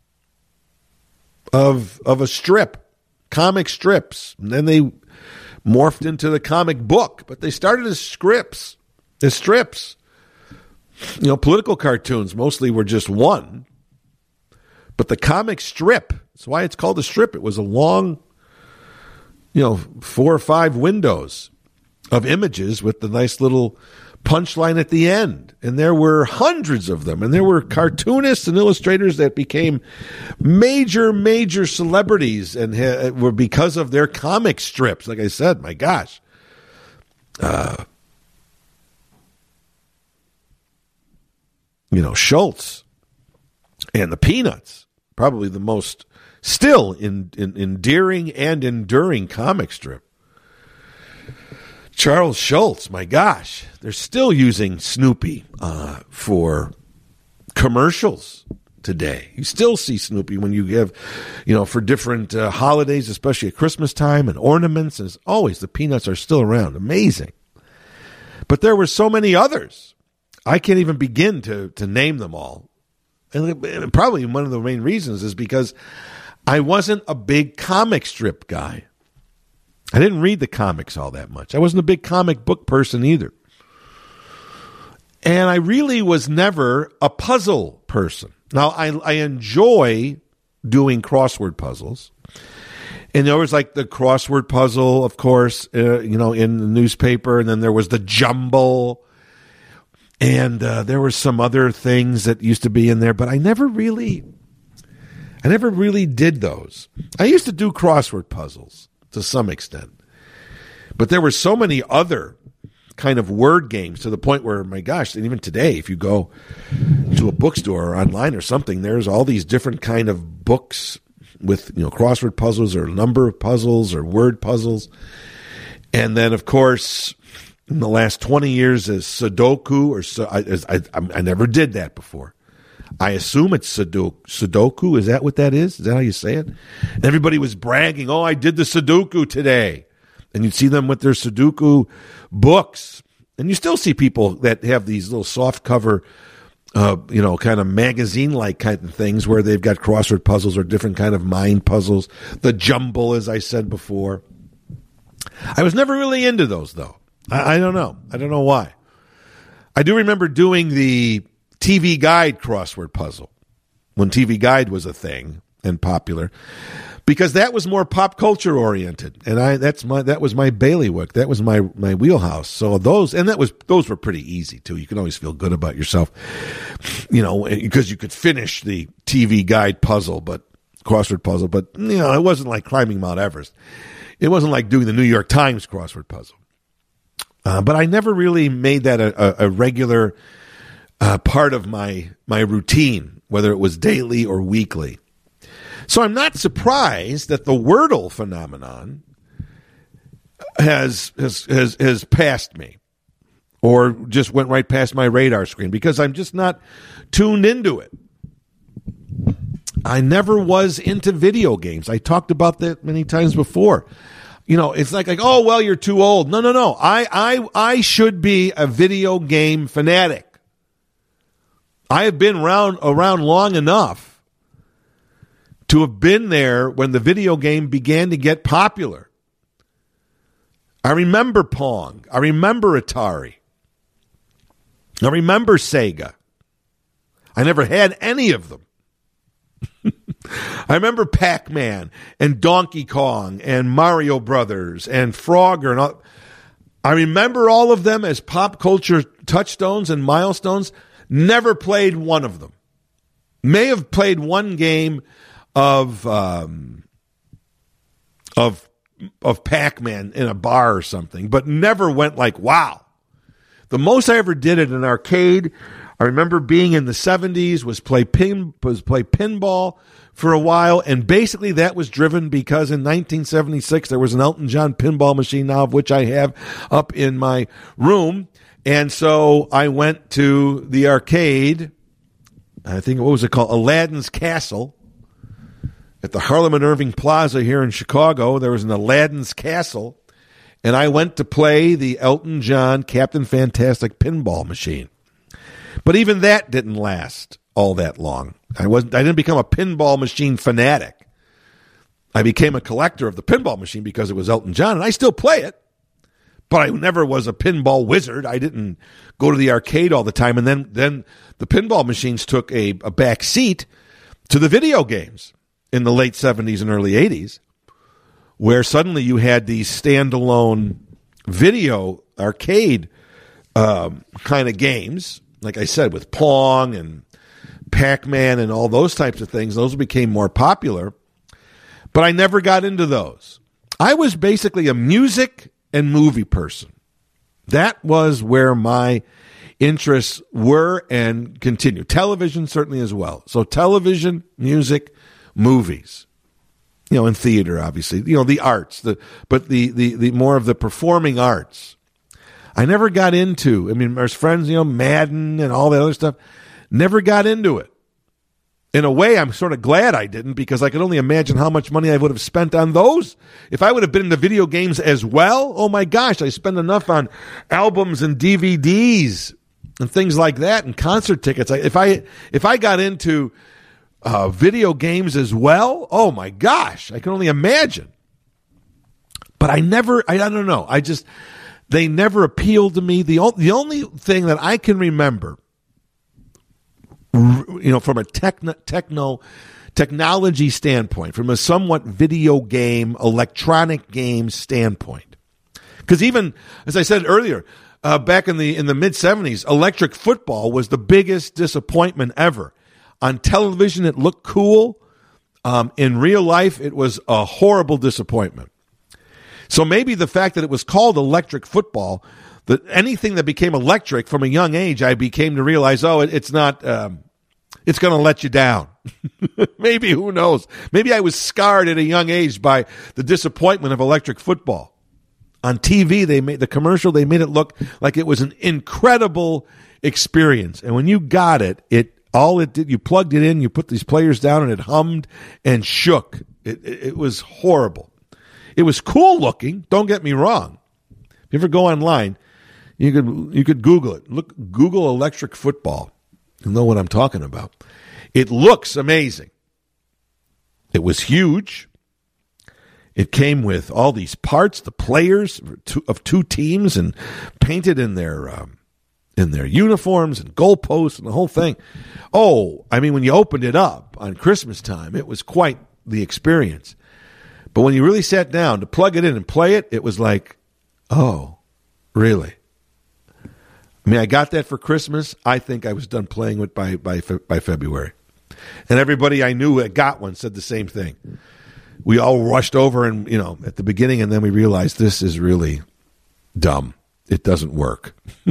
of of a strip, comic strips. And then they morphed into the comic book, but they started as scripts, as strips. You know, political cartoons mostly were just one. But the comic strip, that's why it's called a strip. It was a long, you know, four or five windows of images with the nice little punchline at the end. And there were hundreds of them. And there were cartoonists and illustrators that became major, major celebrities and ha- were because of their comic strips. Like I said, my gosh. Uh, you know, Schultz and the Peanuts, probably the most still in, in, endearing and enduring comic strip. Charles Schultz, my gosh, they're still using Snoopy uh, for commercials today. You still see Snoopy when you give, you know, for different uh, holidays, especially at Christmas time, and ornaments. And as always, the Peanuts are still around. Amazing. But there were so many others. I can't even begin to to name them all. And probably one of the main reasons is because I wasn't a big comic strip guy. I didn't read the comics all that much. I wasn't a big comic book person either. And I really was never a puzzle person. Now, I, I enjoy doing crossword puzzles. And there was like the crossword puzzle, of course, uh, you know, in the newspaper. And then there was the jumble. And uh, there were some other things that used to be in there, but I never really, I never really did those. I used to do crossword puzzles to some extent, but there were so many other kind of word games to the point where, my gosh, and even today, if you go to a bookstore or online or something, there's all these different kind of books with, you know, crossword puzzles or number puzzles or word puzzles. And then, of course, in the last twenty years is Sudoku, or so, I, I, I never did that before. I assume it's Sudoku. Sudoku, is that what that is? Is that how you say it? And everybody was bragging, oh, I did the Sudoku today. And you'd see them with their Sudoku books. And you still see people that have these little soft cover, uh, you know, kind of magazine-like kind of things where they've got crossword puzzles or different kind of mind puzzles. The jumble, as I said before. I was never really into those, though. I, I don't know. I don't know why. I do remember doing the T V Guide crossword puzzle when T V Guide was a thing and popular, because that was more pop culture oriented, and I that's my that was my bailiwick. That was my my wheelhouse. So those and that was those were pretty easy too. You can always feel good about yourself, you know, because you could finish the T V Guide puzzle, but crossword puzzle. But you know, it wasn't like climbing Mount Everest. It wasn't like doing the New York Times crossword puzzle. Uh, but I never really made that a, a, a regular uh, part of my my routine, whether it was daily or weekly. So I'm not surprised that the Wordle phenomenon has has has, has passed me, or just went right past my radar screen, because I'm just not tuned into it. I never was into video games. I talked about that many times before. You know, it's like, like, oh, well, you're too old. No, no, no. I, I, I should be a video game fanatic. I have been around, around long enough to have been there when the video game began to get popular. I remember Pong. I remember Atari. I remember Sega. I never had any of them. I remember Pac-Man and Donkey Kong and Mario Brothers and Frogger and all. I remember all of them as pop culture touchstones and milestones. Never played one of them. May have played one game of um, of of Pac-Man in a bar or something, but never went like, wow. The most I ever did at an arcade, I remember being in the seventies, was play pin was play pinball for a while, and basically that was driven because in nineteen seventy-six there was an Elton John pinball machine, now of which I have up in my room, and so I went to the arcade. I think, what was it called? Aladdin's Castle at the Harlem and Irving Plaza here in Chicago. There was an Aladdin's Castle, and I went to play the Elton John Captain Fantastic pinball machine. But even that didn't last all that long. I wasn't. I didn't become a pinball machine fanatic. I became a collector of the pinball machine because it was Elton John, and I still play it. But I never was a pinball wizard. I didn't go to the arcade all the time. And then, then the pinball machines took a, a back seat to the video games in the late seventies and early eighties, where suddenly you had these standalone video arcade um, kind of games. Like I said, with Pong and Pac-Man and all those types of things, those became more popular. But I never got into those. I was basically a music and movie person. That was where my interests were and continue. Television certainly as well. So television, music, movies. You know, and theater, obviously. You know, the arts, the but the the, the more of the performing arts. I never got into, I mean, there's friends, you know, Madden and all that other stuff. Never got into it. In a way, I'm sort of glad I didn't, because I could only imagine how much money I would have spent on those. If I would have been into video games as well, oh my gosh, I spent enough on albums and D V Ds and things like that and concert tickets. If I if I got into uh, video games as well, oh my gosh, I can only imagine. But I never, I, I don't know, I just... They never appealed to me. The, o- the only thing that I can remember, you know, from a techno, techno technology standpoint, from a somewhat video game, electronic game standpoint, because even, as I said earlier, uh, back in the in the mid seventies, electric football was the biggest disappointment ever. On television, it looked cool. Um, in real life, it was a horrible disappointment. So maybe the fact that it was called electric football, that anything that became electric from a young age, I became to realize, oh, it, it's not, um, it's going to let you down. Maybe, who knows? Maybe I was scarred at a young age by the disappointment of electric football. On T V, they made the commercial, they made it look like it was an incredible experience. And when you got it, it all it did, you plugged it in, you put these players down, and it hummed and shook. It, it, it was horrible. It was cool looking, don't get me wrong. If you ever go online, you could you could Google it. Look, Google electric football. You'll know what I'm talking about. It looks amazing. It was huge. It came with all these parts, the players of two teams, and painted in their um, in their uniforms and goalposts and the whole thing. Oh, I mean, when you opened it up on Christmas time, it was quite the experience. But when you really sat down to plug it in and play it, it was like, oh, really? I mean, I got that for Christmas. I think I was done playing with by by by February. And everybody I knew that got one said the same thing. We all rushed over and, you know, at the beginning, and then we realized this is really dumb. It doesn't work.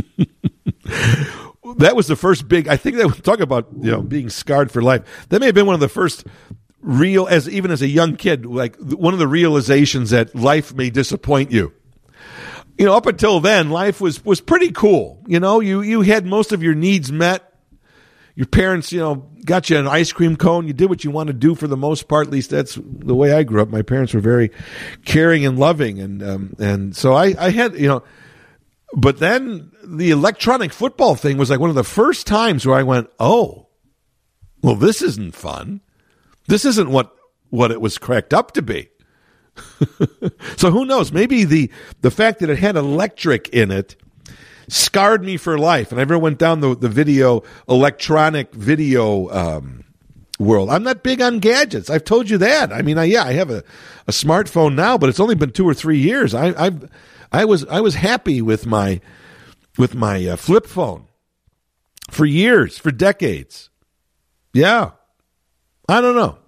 That was the first big, I think that was talk about, you know, being scarred for life. That may have been one of the first real, as even as a young kid, like one of the realizations that life may disappoint you. You know, up until then, life was, was pretty cool. You know, you, you had most of your needs met. Your parents, you know, got you an ice cream cone. You did what you want to do for the most part. At least that's the way I grew up. My parents were very caring and loving. And, um, and so I, I had, you know, but then the electronic football thing was like one of the first times where I went, oh, well, this isn't fun. This isn't what, what it was cracked up to be. So who knows? Maybe the, the fact that it had electric in it scarred me for life. And I ever went down the, the video, electronic video um, world. I'm not big on gadgets. I've told you that. I mean, I, yeah, I have a, a smartphone now, but it's only been two or three years. I I've, I was I was happy with my with my uh, flip phone for years, for decades. Yeah, I don't know,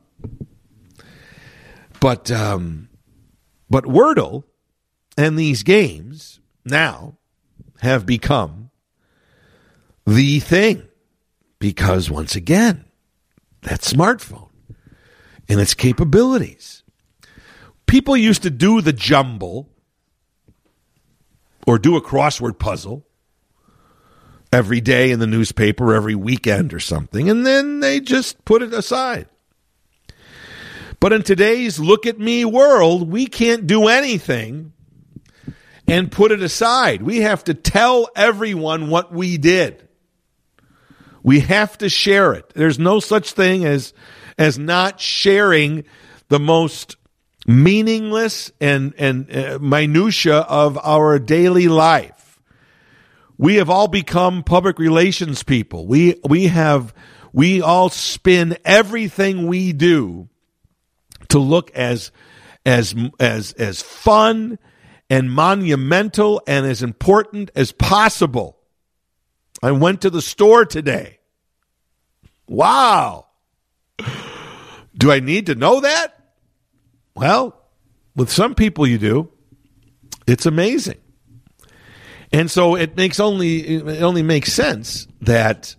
but um, but Wordle and these games now have become the thing because, once again, that smartphone and its capabilities. People used to do the jumble or do a crossword puzzle every day in the newspaper, every weekend or something, and then they just put it aside. But in today's look-at-me world, we can't do anything and put it aside. We have to tell everyone what we did. We have to share it. There's no such thing as, as not sharing the most meaningless and, and uh, minutia of our daily life. We have all become public relations people. We, we have, we all spin everything we do to look as, as, as, as fun and monumental and as important as possible. I went to the store today. Wow. Do I need to know that? Well, with some people you do. It's amazing. And so it makes only it only makes sense that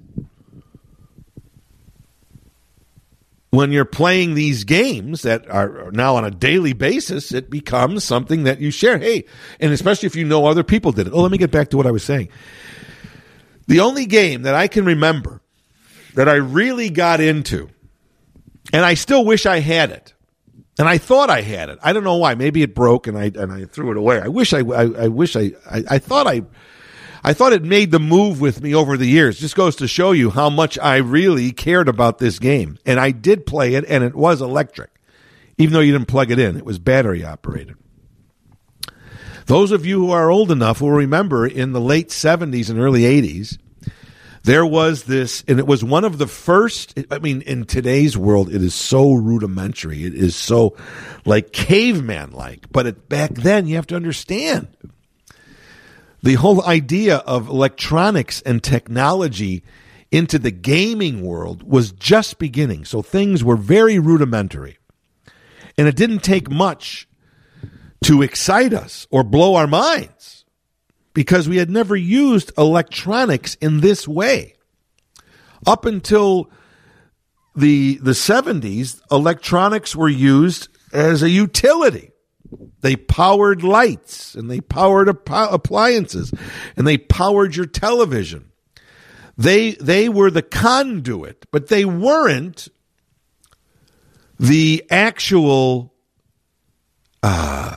when you're playing these games that are now on a daily basis, it becomes something that you share. Hey, and especially if you know other people did it. Oh, let me get back to what I was saying. The only game that I can remember that I really got into, and I still wish I had it, and I thought I had it. I don't know why. Maybe it broke and I and I threw it away. I wish I I, I wish I, I I thought I I thought it made the move with me over the years. Just goes to show you how much I really cared about this game. And I did play it, and it was electric. Even though you didn't plug it in, it was battery operated. Those of you who are old enough will remember in the late seventies and early eighties, there was this, and it was one of the first, I mean, in today's world, it is so rudimentary. It is so like caveman-like. But it, back then, you have to understand, the whole idea of electronics and technology into the gaming world was just beginning. So things were very rudimentary. And it didn't take much to excite us or blow our minds because we had never used electronics in this way. Up until the the seventies, electronics were used as a utility. They powered lights and they powered appliances and they powered your television. They they were the conduit, but they weren't the actual, uh,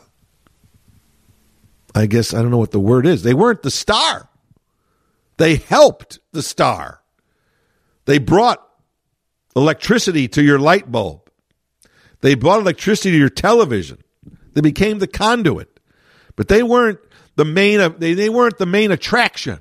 I guess, I don't know what the word is. They weren't the star. They helped the star. They brought electricity to your light bulb. They brought electricity to your television. They became the conduit. But they weren't the main, they, they weren't the main attraction.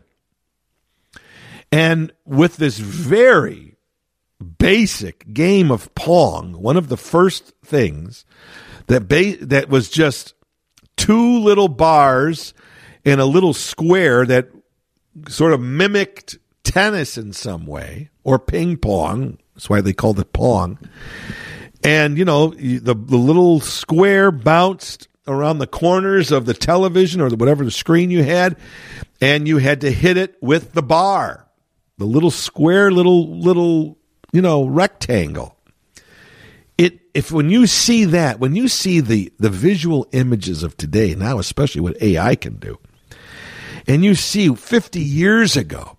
And with this very basic game of Pong, one of the first things that ba- that was just two little bars in a little square that sort of mimicked tennis in some way, or ping pong. That's why they called it Pong. And, you know, the, the little square bounced around the corners of the television or the, whatever the screen you had, and you had to hit it with the bar. The little square, little, little, you know, rectangle. It if when you see that, when you see the, the visual images of today, now especially what A I can do, and you see fifty years ago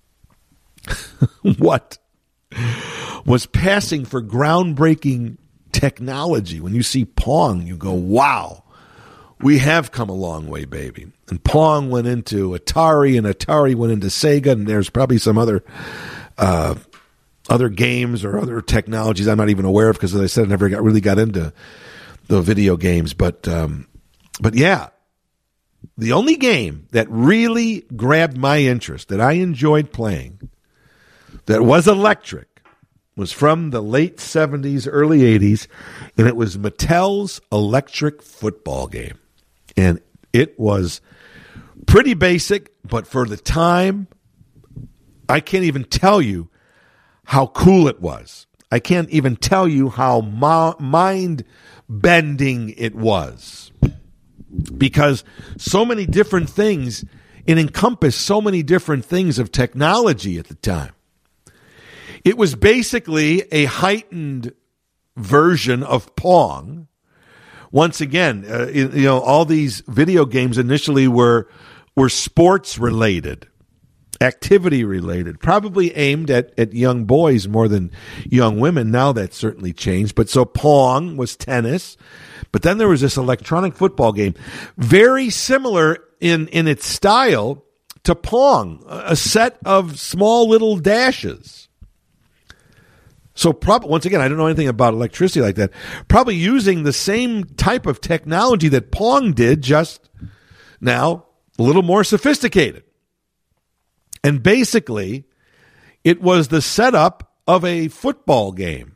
what was passing for groundbreaking technology, when you see Pong, you go, wow, we have come a long way, baby. And Pong went into Atari, and Atari went into Sega, and there's probably some other uh, other games or other technologies I'm not even aware of because, as I said, I never got really got into the video games. But um, but yeah, the only game that really grabbed my interest, that I enjoyed playing, that was electric, was from the late seventies, early eighties, and it was Mattel's Electric Football game. And it was pretty basic, but for the time, I can't even tell you how cool it was. I can't even tell you how mo- mind-bending it was. Because so many different things, it encompassed so many different things of technology at the time. It was basically a heightened version of Pong. Once again, uh, you know, all these video games initially were were sports related, activity related, probably aimed at, at young boys more than young women. Now that's certainly changed. But so Pong was tennis. But then there was this electronic football game, very similar in, in its style to Pong, a set of small little dashes. So probably, once again, I don't know anything about electricity like that. Probably using the same type of technology that Pong did, just now a little more sophisticated. And basically, it was the setup of a football game.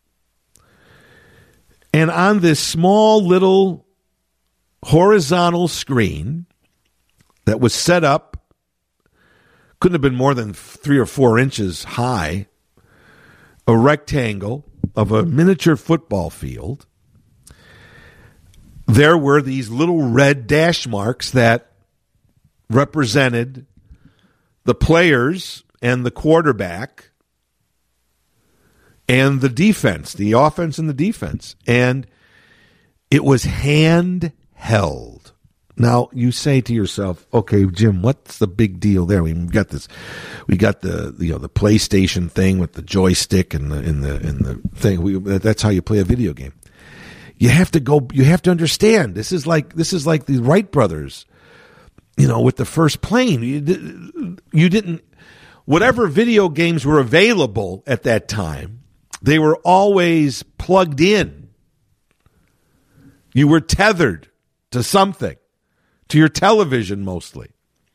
And on this small little horizontal screen that was set up, couldn't have been more than three or four inches high, a rectangle of a miniature football field, there were these little red dash marks that represented the players and the quarterback and the defense, the offense and the defense. And it was handheld. Now, you say to yourself, okay, Jim, what's the big deal there? We got this, we got the, you know, the PlayStation thing with the joystick and the, and the, and the thing. We, that's how you play a video game. You have to go, you have to understand. This is like, this is like the Wright brothers, you know, with the first plane. You, you didn't, whatever video games were available at that time, they were always plugged in. You were tethered to something. To your television, mostly.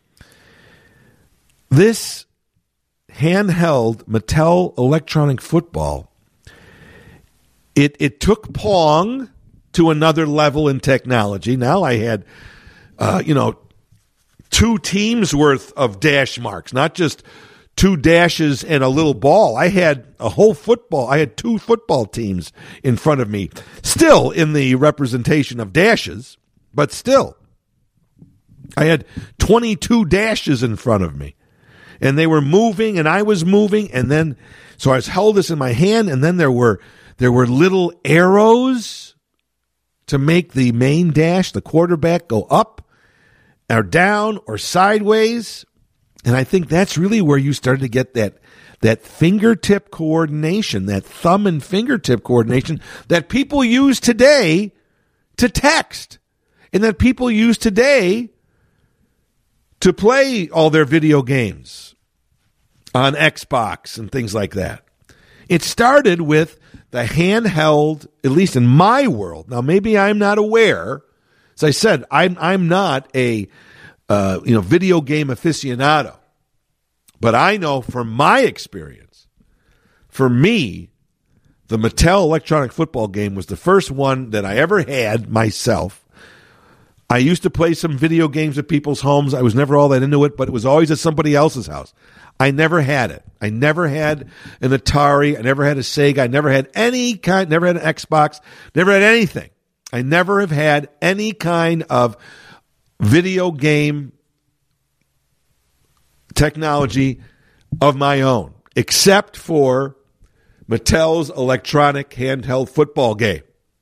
This handheld Mattel electronic football, it it took Pong to another level in technology. Now I had, uh, you know, two teams worth of dash marks, not just two dashes and a little ball. I had a whole football. I had two football teams in front of me, still in the representation of dashes, but still. I had twenty-two dashes in front of me, and they were moving, and I was moving, and then, so I was held this in my hand, and then there were there were little arrows to make the main dash, the quarterback, go up or down or sideways. And I think that's really where you started to get that that fingertip coordination, that thumb and fingertip coordination that people use today to text, and that people use today to play all their video games on Xbox and things like that. It started with the handheld, at least in my world. Now, maybe I'm not aware. As I said, I'm I'm not a uh, you know video game aficionado, but I know from my experience, for me, the Mattel electronic football game was the first one that I ever had myself. I used to play some video games at people's homes. I was never all that into it, but it was always at somebody else's house. I never had it. I never had an Atari. I never had a Sega. I never had any kind, never had an Xbox, never had anything. I never have had any kind of video game technology of my own, except for Mattel's electronic handheld football game.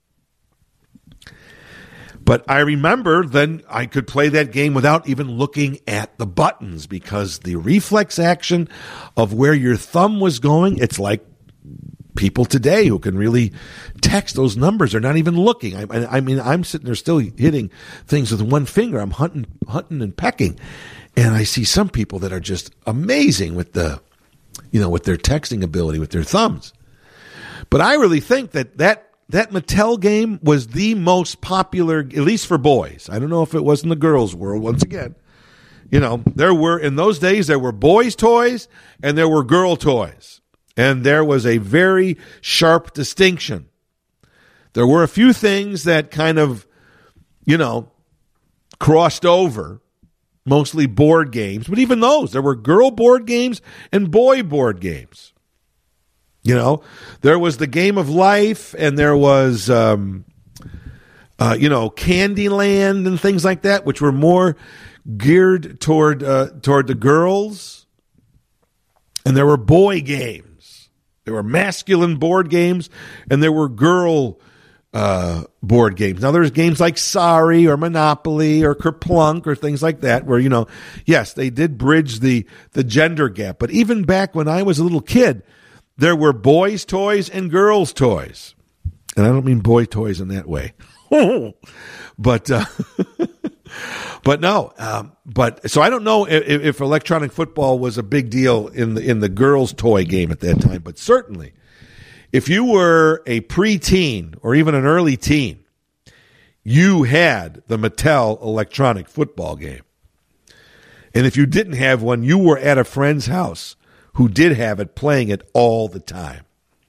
But I remember then I could play that game without even looking at the buttons, because the reflex action of where your thumb was going, it's like people today who can really text those numbers. They're not even looking. I, I mean, I'm sitting there still hitting things with one finger. I'm hunting, hunting and pecking. And I see some people that are just amazing with the, you know, with their texting ability, with their thumbs. But I really think that that, that Mattel game was the most popular, at least for boys. I don't know if it was in the girls' world. Once again, you know, there were, in those days, there were boys' toys and there were girl toys. And there was a very sharp distinction. There were a few things that kind of, you know, crossed over, mostly board games. But even those, there were girl board games and boy board games. You know, there was the Game of Life, and there was, um, uh, you know, Candyland and things like that, which were more geared toward uh, toward the girls. And there were boy games. There were masculine board games, and there were girl uh, board games. Now, there's games like Sorry or Monopoly or Kerplunk or things like that where, you know, yes, they did bridge the, the gender gap. But even back when I was a little kid, there were boys' toys and girls' toys. And I don't mean boy toys in that way. but uh, but no. Um, but so I don't know if, if electronic football was a big deal in the in the girls' toy game at that time. But certainly, if you were a preteen or even an early teen, you had the Mattel electronic football game. And if you didn't have one, you were at a friend's house who did have it, playing it all the time.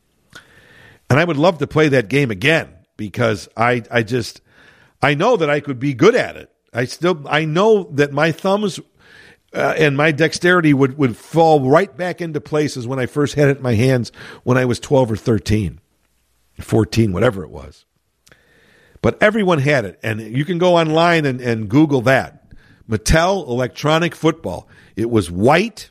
And I would love to play that game again, because I, I just, I know that I could be good at it. I still, I know that my thumbs uh, and my dexterity would, would fall right back into place as when I first had it in my hands when I was twelve or thirteen, fourteen, whatever it was. But everyone had it. And you can go online and, and Google that. Mattel electronic football. It was white,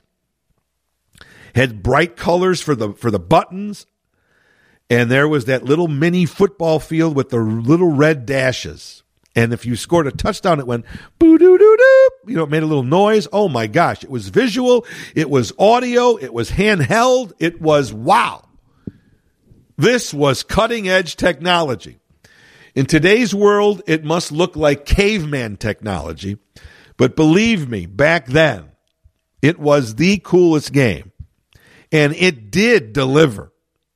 had bright colors for the for the buttons, and there was that little mini football field with the little red dashes. And if you scored a touchdown, it went boo-doo-doo-doo. You know, it made a little noise. Oh, my gosh. It was visual. It was audio. It was handheld. It was wow. This was cutting-edge technology. In today's world, it must look like caveman technology. But believe me, back then, it was the coolest game. And it did deliver.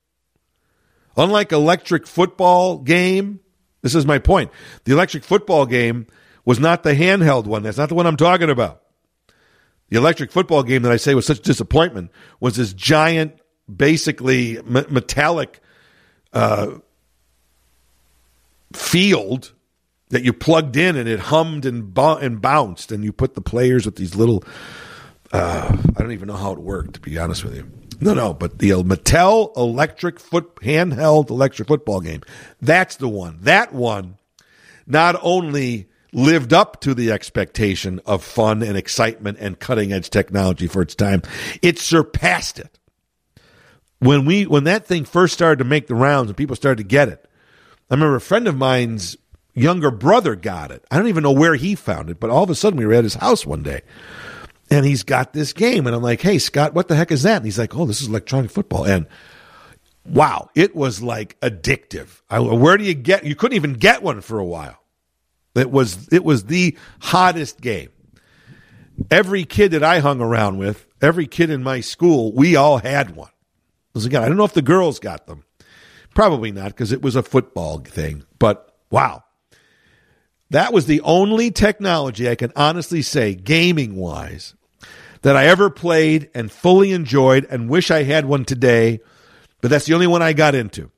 Unlike electric football game, this is my point. The electric football game was not the handheld one. That's not the one I'm talking about. The electric football game that I say was such a disappointment was this giant, basically metallic uh, field that you plugged in and it hummed and, bu- and bounced, and you put the players with these little, uh, I don't even know how it worked, to be honest with you. No, no, but the Mattel electric foot, handheld electric football game, that's the one. That one not only lived up to the expectation of fun and excitement and cutting-edge technology for its time, it surpassed it. When we when that thing first started to make the rounds and people started to get it, I remember a friend of mine's younger brother got it. I don't even know where he found it, but all of a sudden we were at his house one day, and he's got this game, and I'm like, hey, Scott, what the heck is that? And he's like, oh, this is electronic football. And wow, it was like addictive. I, where do you get, you couldn't even get one for a while. It was, it was the hottest game. Every kid that I hung around with, every kid in my school, we all had one. Again, I don't know if the girls got them. Probably not, because it was a football thing. But wow. That was the only technology I can honestly say, gaming-wise, that I ever played and fully enjoyed and wish I had one today, but that's the only one I got into.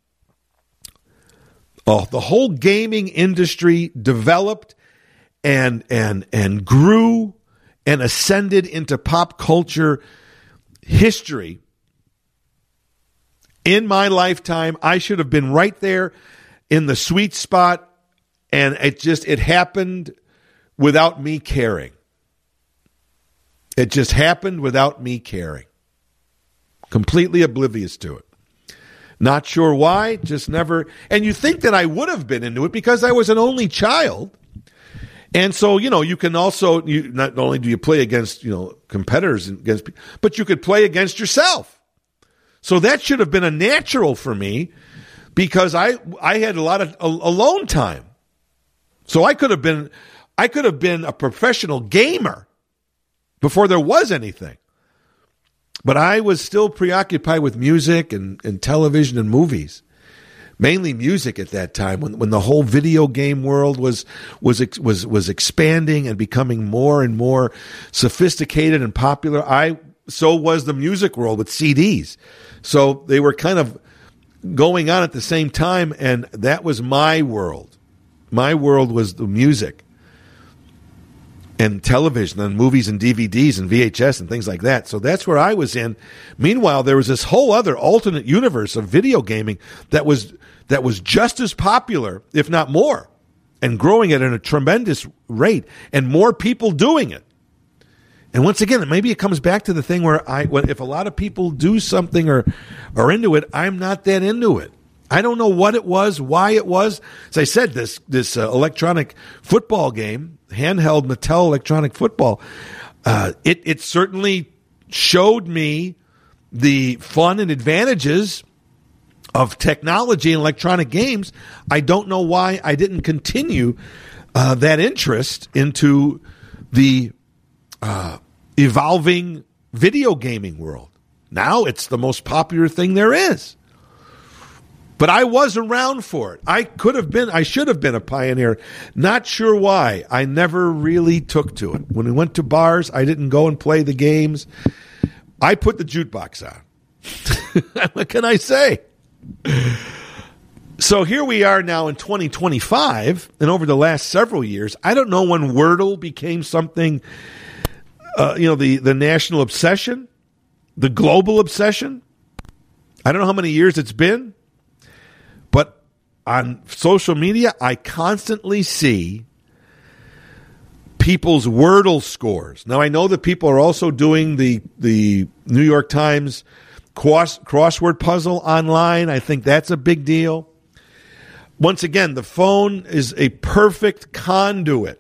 Oh, the whole gaming industry developed and and and grew and ascended into pop culture history. In my lifetime, I should have been right there in the sweet spot, and it just, it happened without me caring. It just happened without me caring. Completely oblivious to it. Not sure why, just never. And you think that I would have been into it because I was an only child. And so, you know, you can also, you, not only do you play against, you know, competitors, against, but you could play against yourself. So that should have been a natural for me because I I had a lot of alone time. So I could have been I could have been a professional gamer before there was anything. But I was still preoccupied with music and, and television and movies. Mainly music at that time when when the whole video game world was was was was expanding and becoming more and more sophisticated and popular. I so was the music world with C Ds. So they were kind of going on at the same time, and that was my world. My world was the music and television and movies and D V Ds and V H S and things like that. So that's where I was in. Meanwhile, there was this whole other alternate universe of video gaming that was that was just as popular, if not more, and growing it at a tremendous rate, and more people doing it. And once again, maybe it comes back to the thing where I, when, if a lot of people do something or are into it, I'm not that into it. I don't know what it was, why it was. As I said, this this uh, electronic football game, handheld Mattel electronic football, uh, it it certainly showed me the fun and advantages of technology and electronic games. I don't know why I didn't continue uh, that interest into the uh, evolving video gaming world. Now it's the most popular thing there is. But I was around for it. I could have been, I should have been a pioneer. Not sure why. I never really took to it. When we went to bars, I didn't go and play the games. I put the jukebox on. What can I say? So here we are now in twenty twenty-five, and over the last several years, I don't know when Wordle became something, uh, you know, the, the national obsession, the global obsession. I don't know how many years it's been. But on social media, I constantly see people's Wordle scores. Now, I know that people are also doing the the New York Times cross, crossword puzzle online. I think that's a big deal. Once again, the phone is a perfect conduit.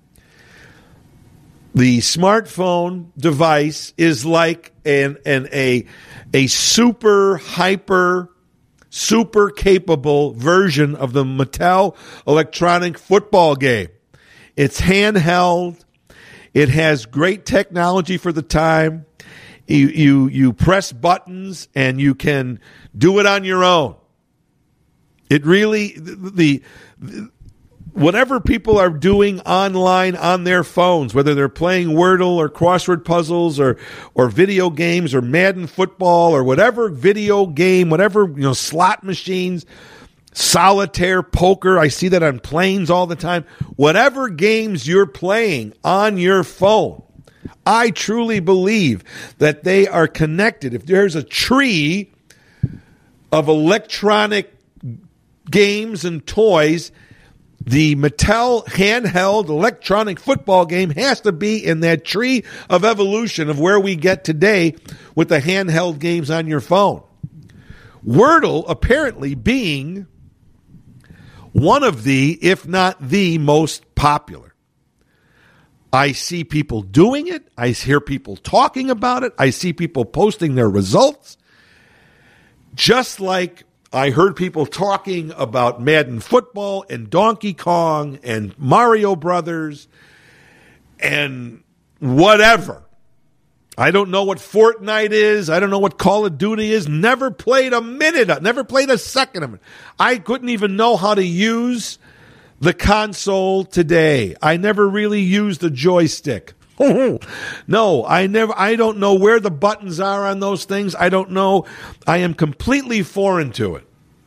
The smartphone device is like an, an a a super hyper super capable version of the Mattel electronic football game. It's handheld. It has great technology for the time. You, you, you press buttons and you can do it on your own. It really, the, the whatever people are doing online on their phones, whether they're playing Wordle or crossword puzzles or or video games or Madden football or whatever video game, whatever, you know, slot machines, solitaire, poker. I see that on planes all the time. Whatever games you're playing on your phone, I truly believe that they are connected. If there's a tree of electronic games and toys, the Mattel handheld electronic football game has to be in that tree of evolution of where we get today with the handheld games on your phone. Wordle apparently being one of the, if not the most popular. I see people doing it. I hear people talking about it. I see people posting their results. Just like I heard people talking about Madden Football and Donkey Kong and Mario Brothers and whatever. I don't know what Fortnite is. I don't know what Call of Duty is. Never played a minute of it. Never played a second of it. I couldn't even know how to use the console today. I never really used a joystick. No, I never. I don't know where the buttons are on those things. I don't know. I am completely foreign to it.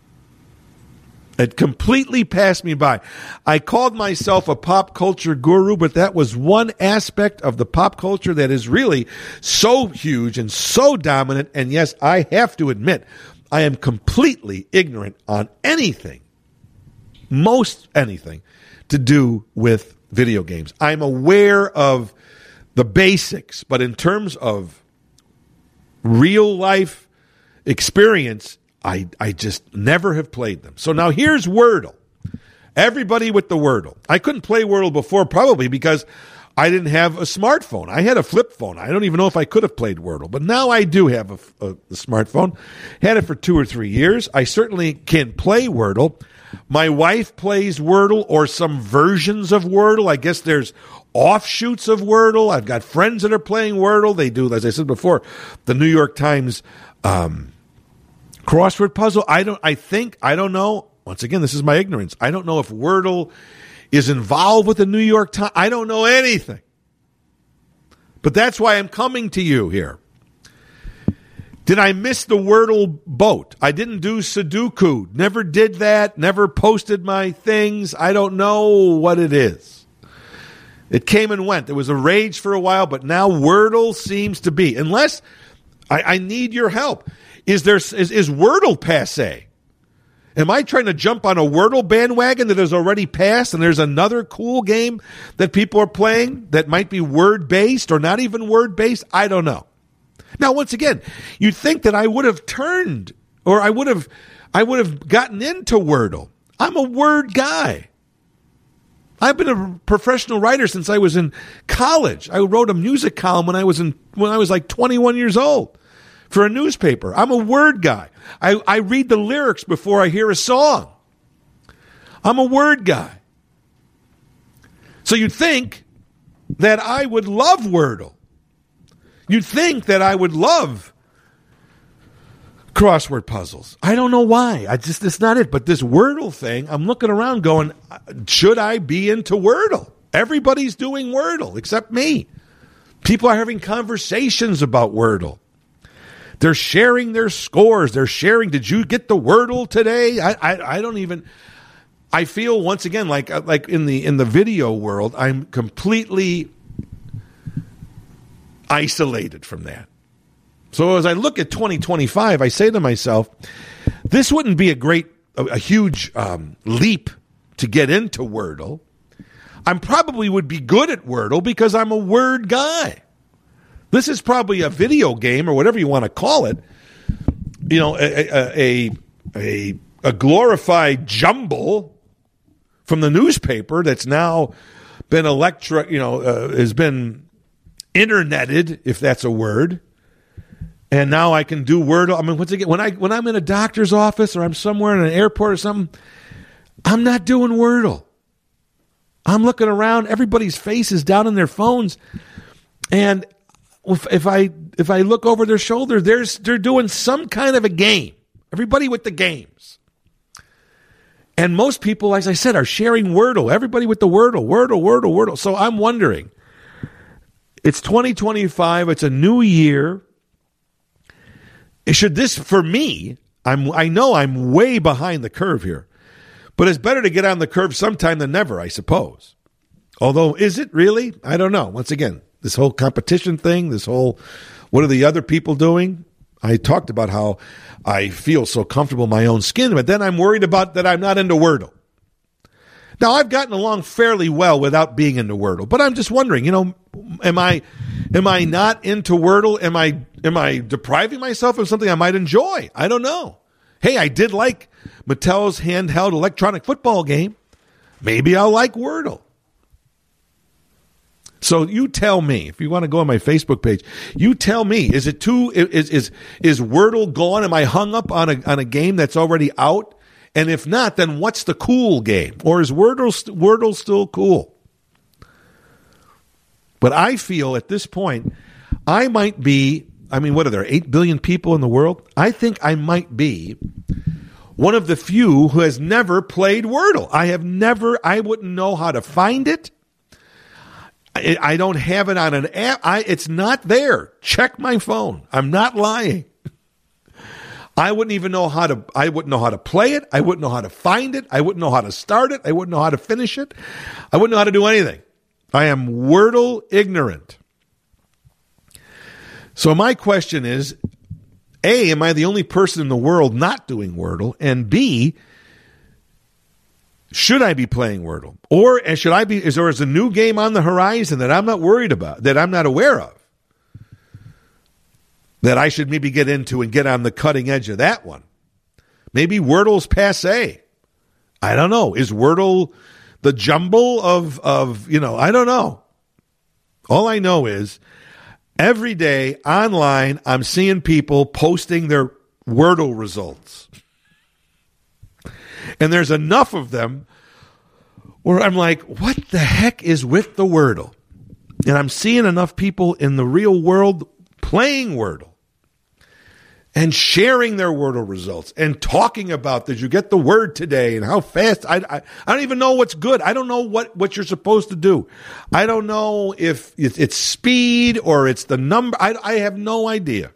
It completely passed me by. I called myself a pop culture guru, but that was one aspect of the pop culture that is really so huge and so dominant. And yes, I have to admit, I am completely ignorant on anything, most anything, to do with video games. I'm aware of the basics, but in terms of real life experience, I, I just never have played them. So now here's Wordle. Everybody with the Wordle. I couldn't play Wordle before probably because I didn't have a smartphone. I had a flip phone. I don't even know if I could have played Wordle, but now I do have a, a, a smartphone. Had it for two or three years. I certainly can play Wordle. My wife plays Wordle or some versions of Wordle. I guess there's offshoots of Wordle. I've got friends that are playing Wordle. They do, as I said before, the New York Times um, crossword puzzle. I don't. I think I don't know. Once again, this is my ignorance. I don't know if Wordle is involved with the New York Times. I don't know anything. But that's why I'm coming to you here. Did I miss the Wordle boat? I didn't do Sudoku. Never did that. Never posted my things. I don't know what it is. It came and went. There was a rage for a while, but now Wordle seems to be. Unless I, I need your help. Is there is, is Wordle passé? Am I trying to jump on a Wordle bandwagon that has already passed and there's another cool game that people are playing that might be word-based or not even word-based? I don't know. Now, once again, you'd think that I would have turned or I would have I would have gotten into Wordle. I'm a word guy. I've been a professional writer since I was in college. I wrote a music column when I was in when I was like twenty-one years old for a newspaper. I'm a word guy. I, I read the lyrics before I hear a song. I'm a word guy. So you'd think that I would love Wordle. You'd think that I would love crossword puzzles. I don't know why. I just, it's not it. But this Wordle thing, I'm looking around going, should I be into Wordle? Everybody's doing Wordle except me. People are having conversations about Wordle. They're sharing their scores. They're sharing, did you get the Wordle today? I, I, I don't even, I feel once again like like in the in the video world, I'm completely isolated from that. So as I look at twenty twenty-five, I say to myself, this wouldn't be a great, a, a huge um, leap to get into Wordle. I probably would be good at Wordle because I'm a word guy. This is probably a video game or whatever you want to call it. You know, a a a, a glorified jumble from the newspaper that's now been electro, you know, uh, has been interneted, if that's a word. And now I can do Wordle. I mean, once again, when I when I'm in a doctor's office or I'm somewhere in an airport or something, I'm not doing Wordle. I'm looking around. Everybody's face is down on their phones, and if, if I if I look over their shoulder, there's they're doing some kind of a game. Everybody with the games, and most people, as I said, are sharing Wordle. Everybody with the Wordle, Wordle, Wordle, Wordle. So I'm wondering. It's twenty twenty-five. It's a new year. Should this, for me, I'm I know I'm way behind the curve here. But it's better to get on the curve sometime than never, I suppose. Although, is it really? I don't know. Once again, this whole competition thing, this whole, what are the other people doing? I talked about how I feel so comfortable in my own skin, but then I'm worried about that I'm not into Wordle. Now, I've gotten along fairly well without being into Wordle, but I'm just wondering, you know, am I am I not into Wordle? Am I am I depriving myself of something I might enjoy? I don't know. Hey, I did like Mattel's handheld electronic football game. Maybe I'll like Wordle. So you tell me, if you want to go on my Facebook page, you tell me, is it too, is is is Wordle gone? Am I hung up on a on a game that's already out? And if not, then what's the cool game? Or is Wordle, Wordle still cool? But I feel at this point, I might be, I mean, what are there, eight billion people in the world? I think I might be one of the few who has never played Wordle. I have never, I wouldn't know how to find it. I, I don't have it on an app. I, it's not there. Check my phone. I'm not lying. I wouldn't even know how to, I wouldn't know how to play it. I wouldn't know how to find it. I wouldn't know how to start it. I wouldn't know how to finish it. I wouldn't know how to do anything. I am Wordle ignorant. So my question is, A, am I the only person in the world not doing Wordle? And B, should I be playing Wordle? Or should I be, is there is a new game on the horizon that I'm not worried about, that I'm not aware of, that I should maybe get into and get on the cutting edge of that one? Maybe Wordle's passé. I don't know. Is Wordle the jumble of, of, you know, I don't know. All I know is every day online, I'm seeing people posting their Wordle results. And there's enough of them where I'm like, what the heck is with the Wordle? And I'm seeing enough people in the real world playing Wordle and sharing their Wordle results and talking about, did you get the word today and how fast? I, I, I don't even know what's good. I don't know what, what you're supposed to do. I don't know if it's speed or it's the number. I, I have no idea.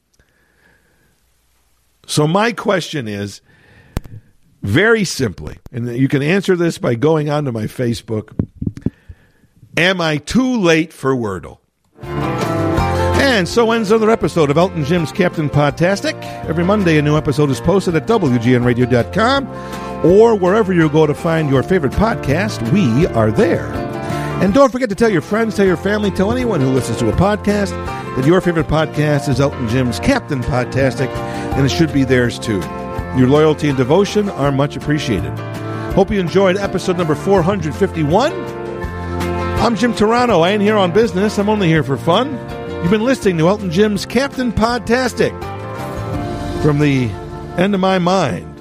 So my question is, very simply, and you can answer this by going onto my Facebook, am I too late for Wordle? And so ends another episode of Elton Jim's Captain Podtastic. Every Monday, a new episode is posted at W G N radio dot com or wherever you go to find your favorite podcast. We are there. And don't forget to tell your friends, tell your family, tell anyone who listens to a podcast that your favorite podcast is Elton Jim's Captain Podtastic, and it should be theirs too. Your loyalty and devotion are much appreciated. Hope you enjoyed episode number four hundred fifty-one. I'm Jim Turano. I ain't here on business. I'm only here for fun. You've been listening to Elton Jim's Captain Podtastic. From the end of my mind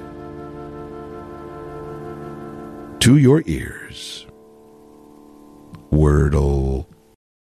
to your ears. Wordle.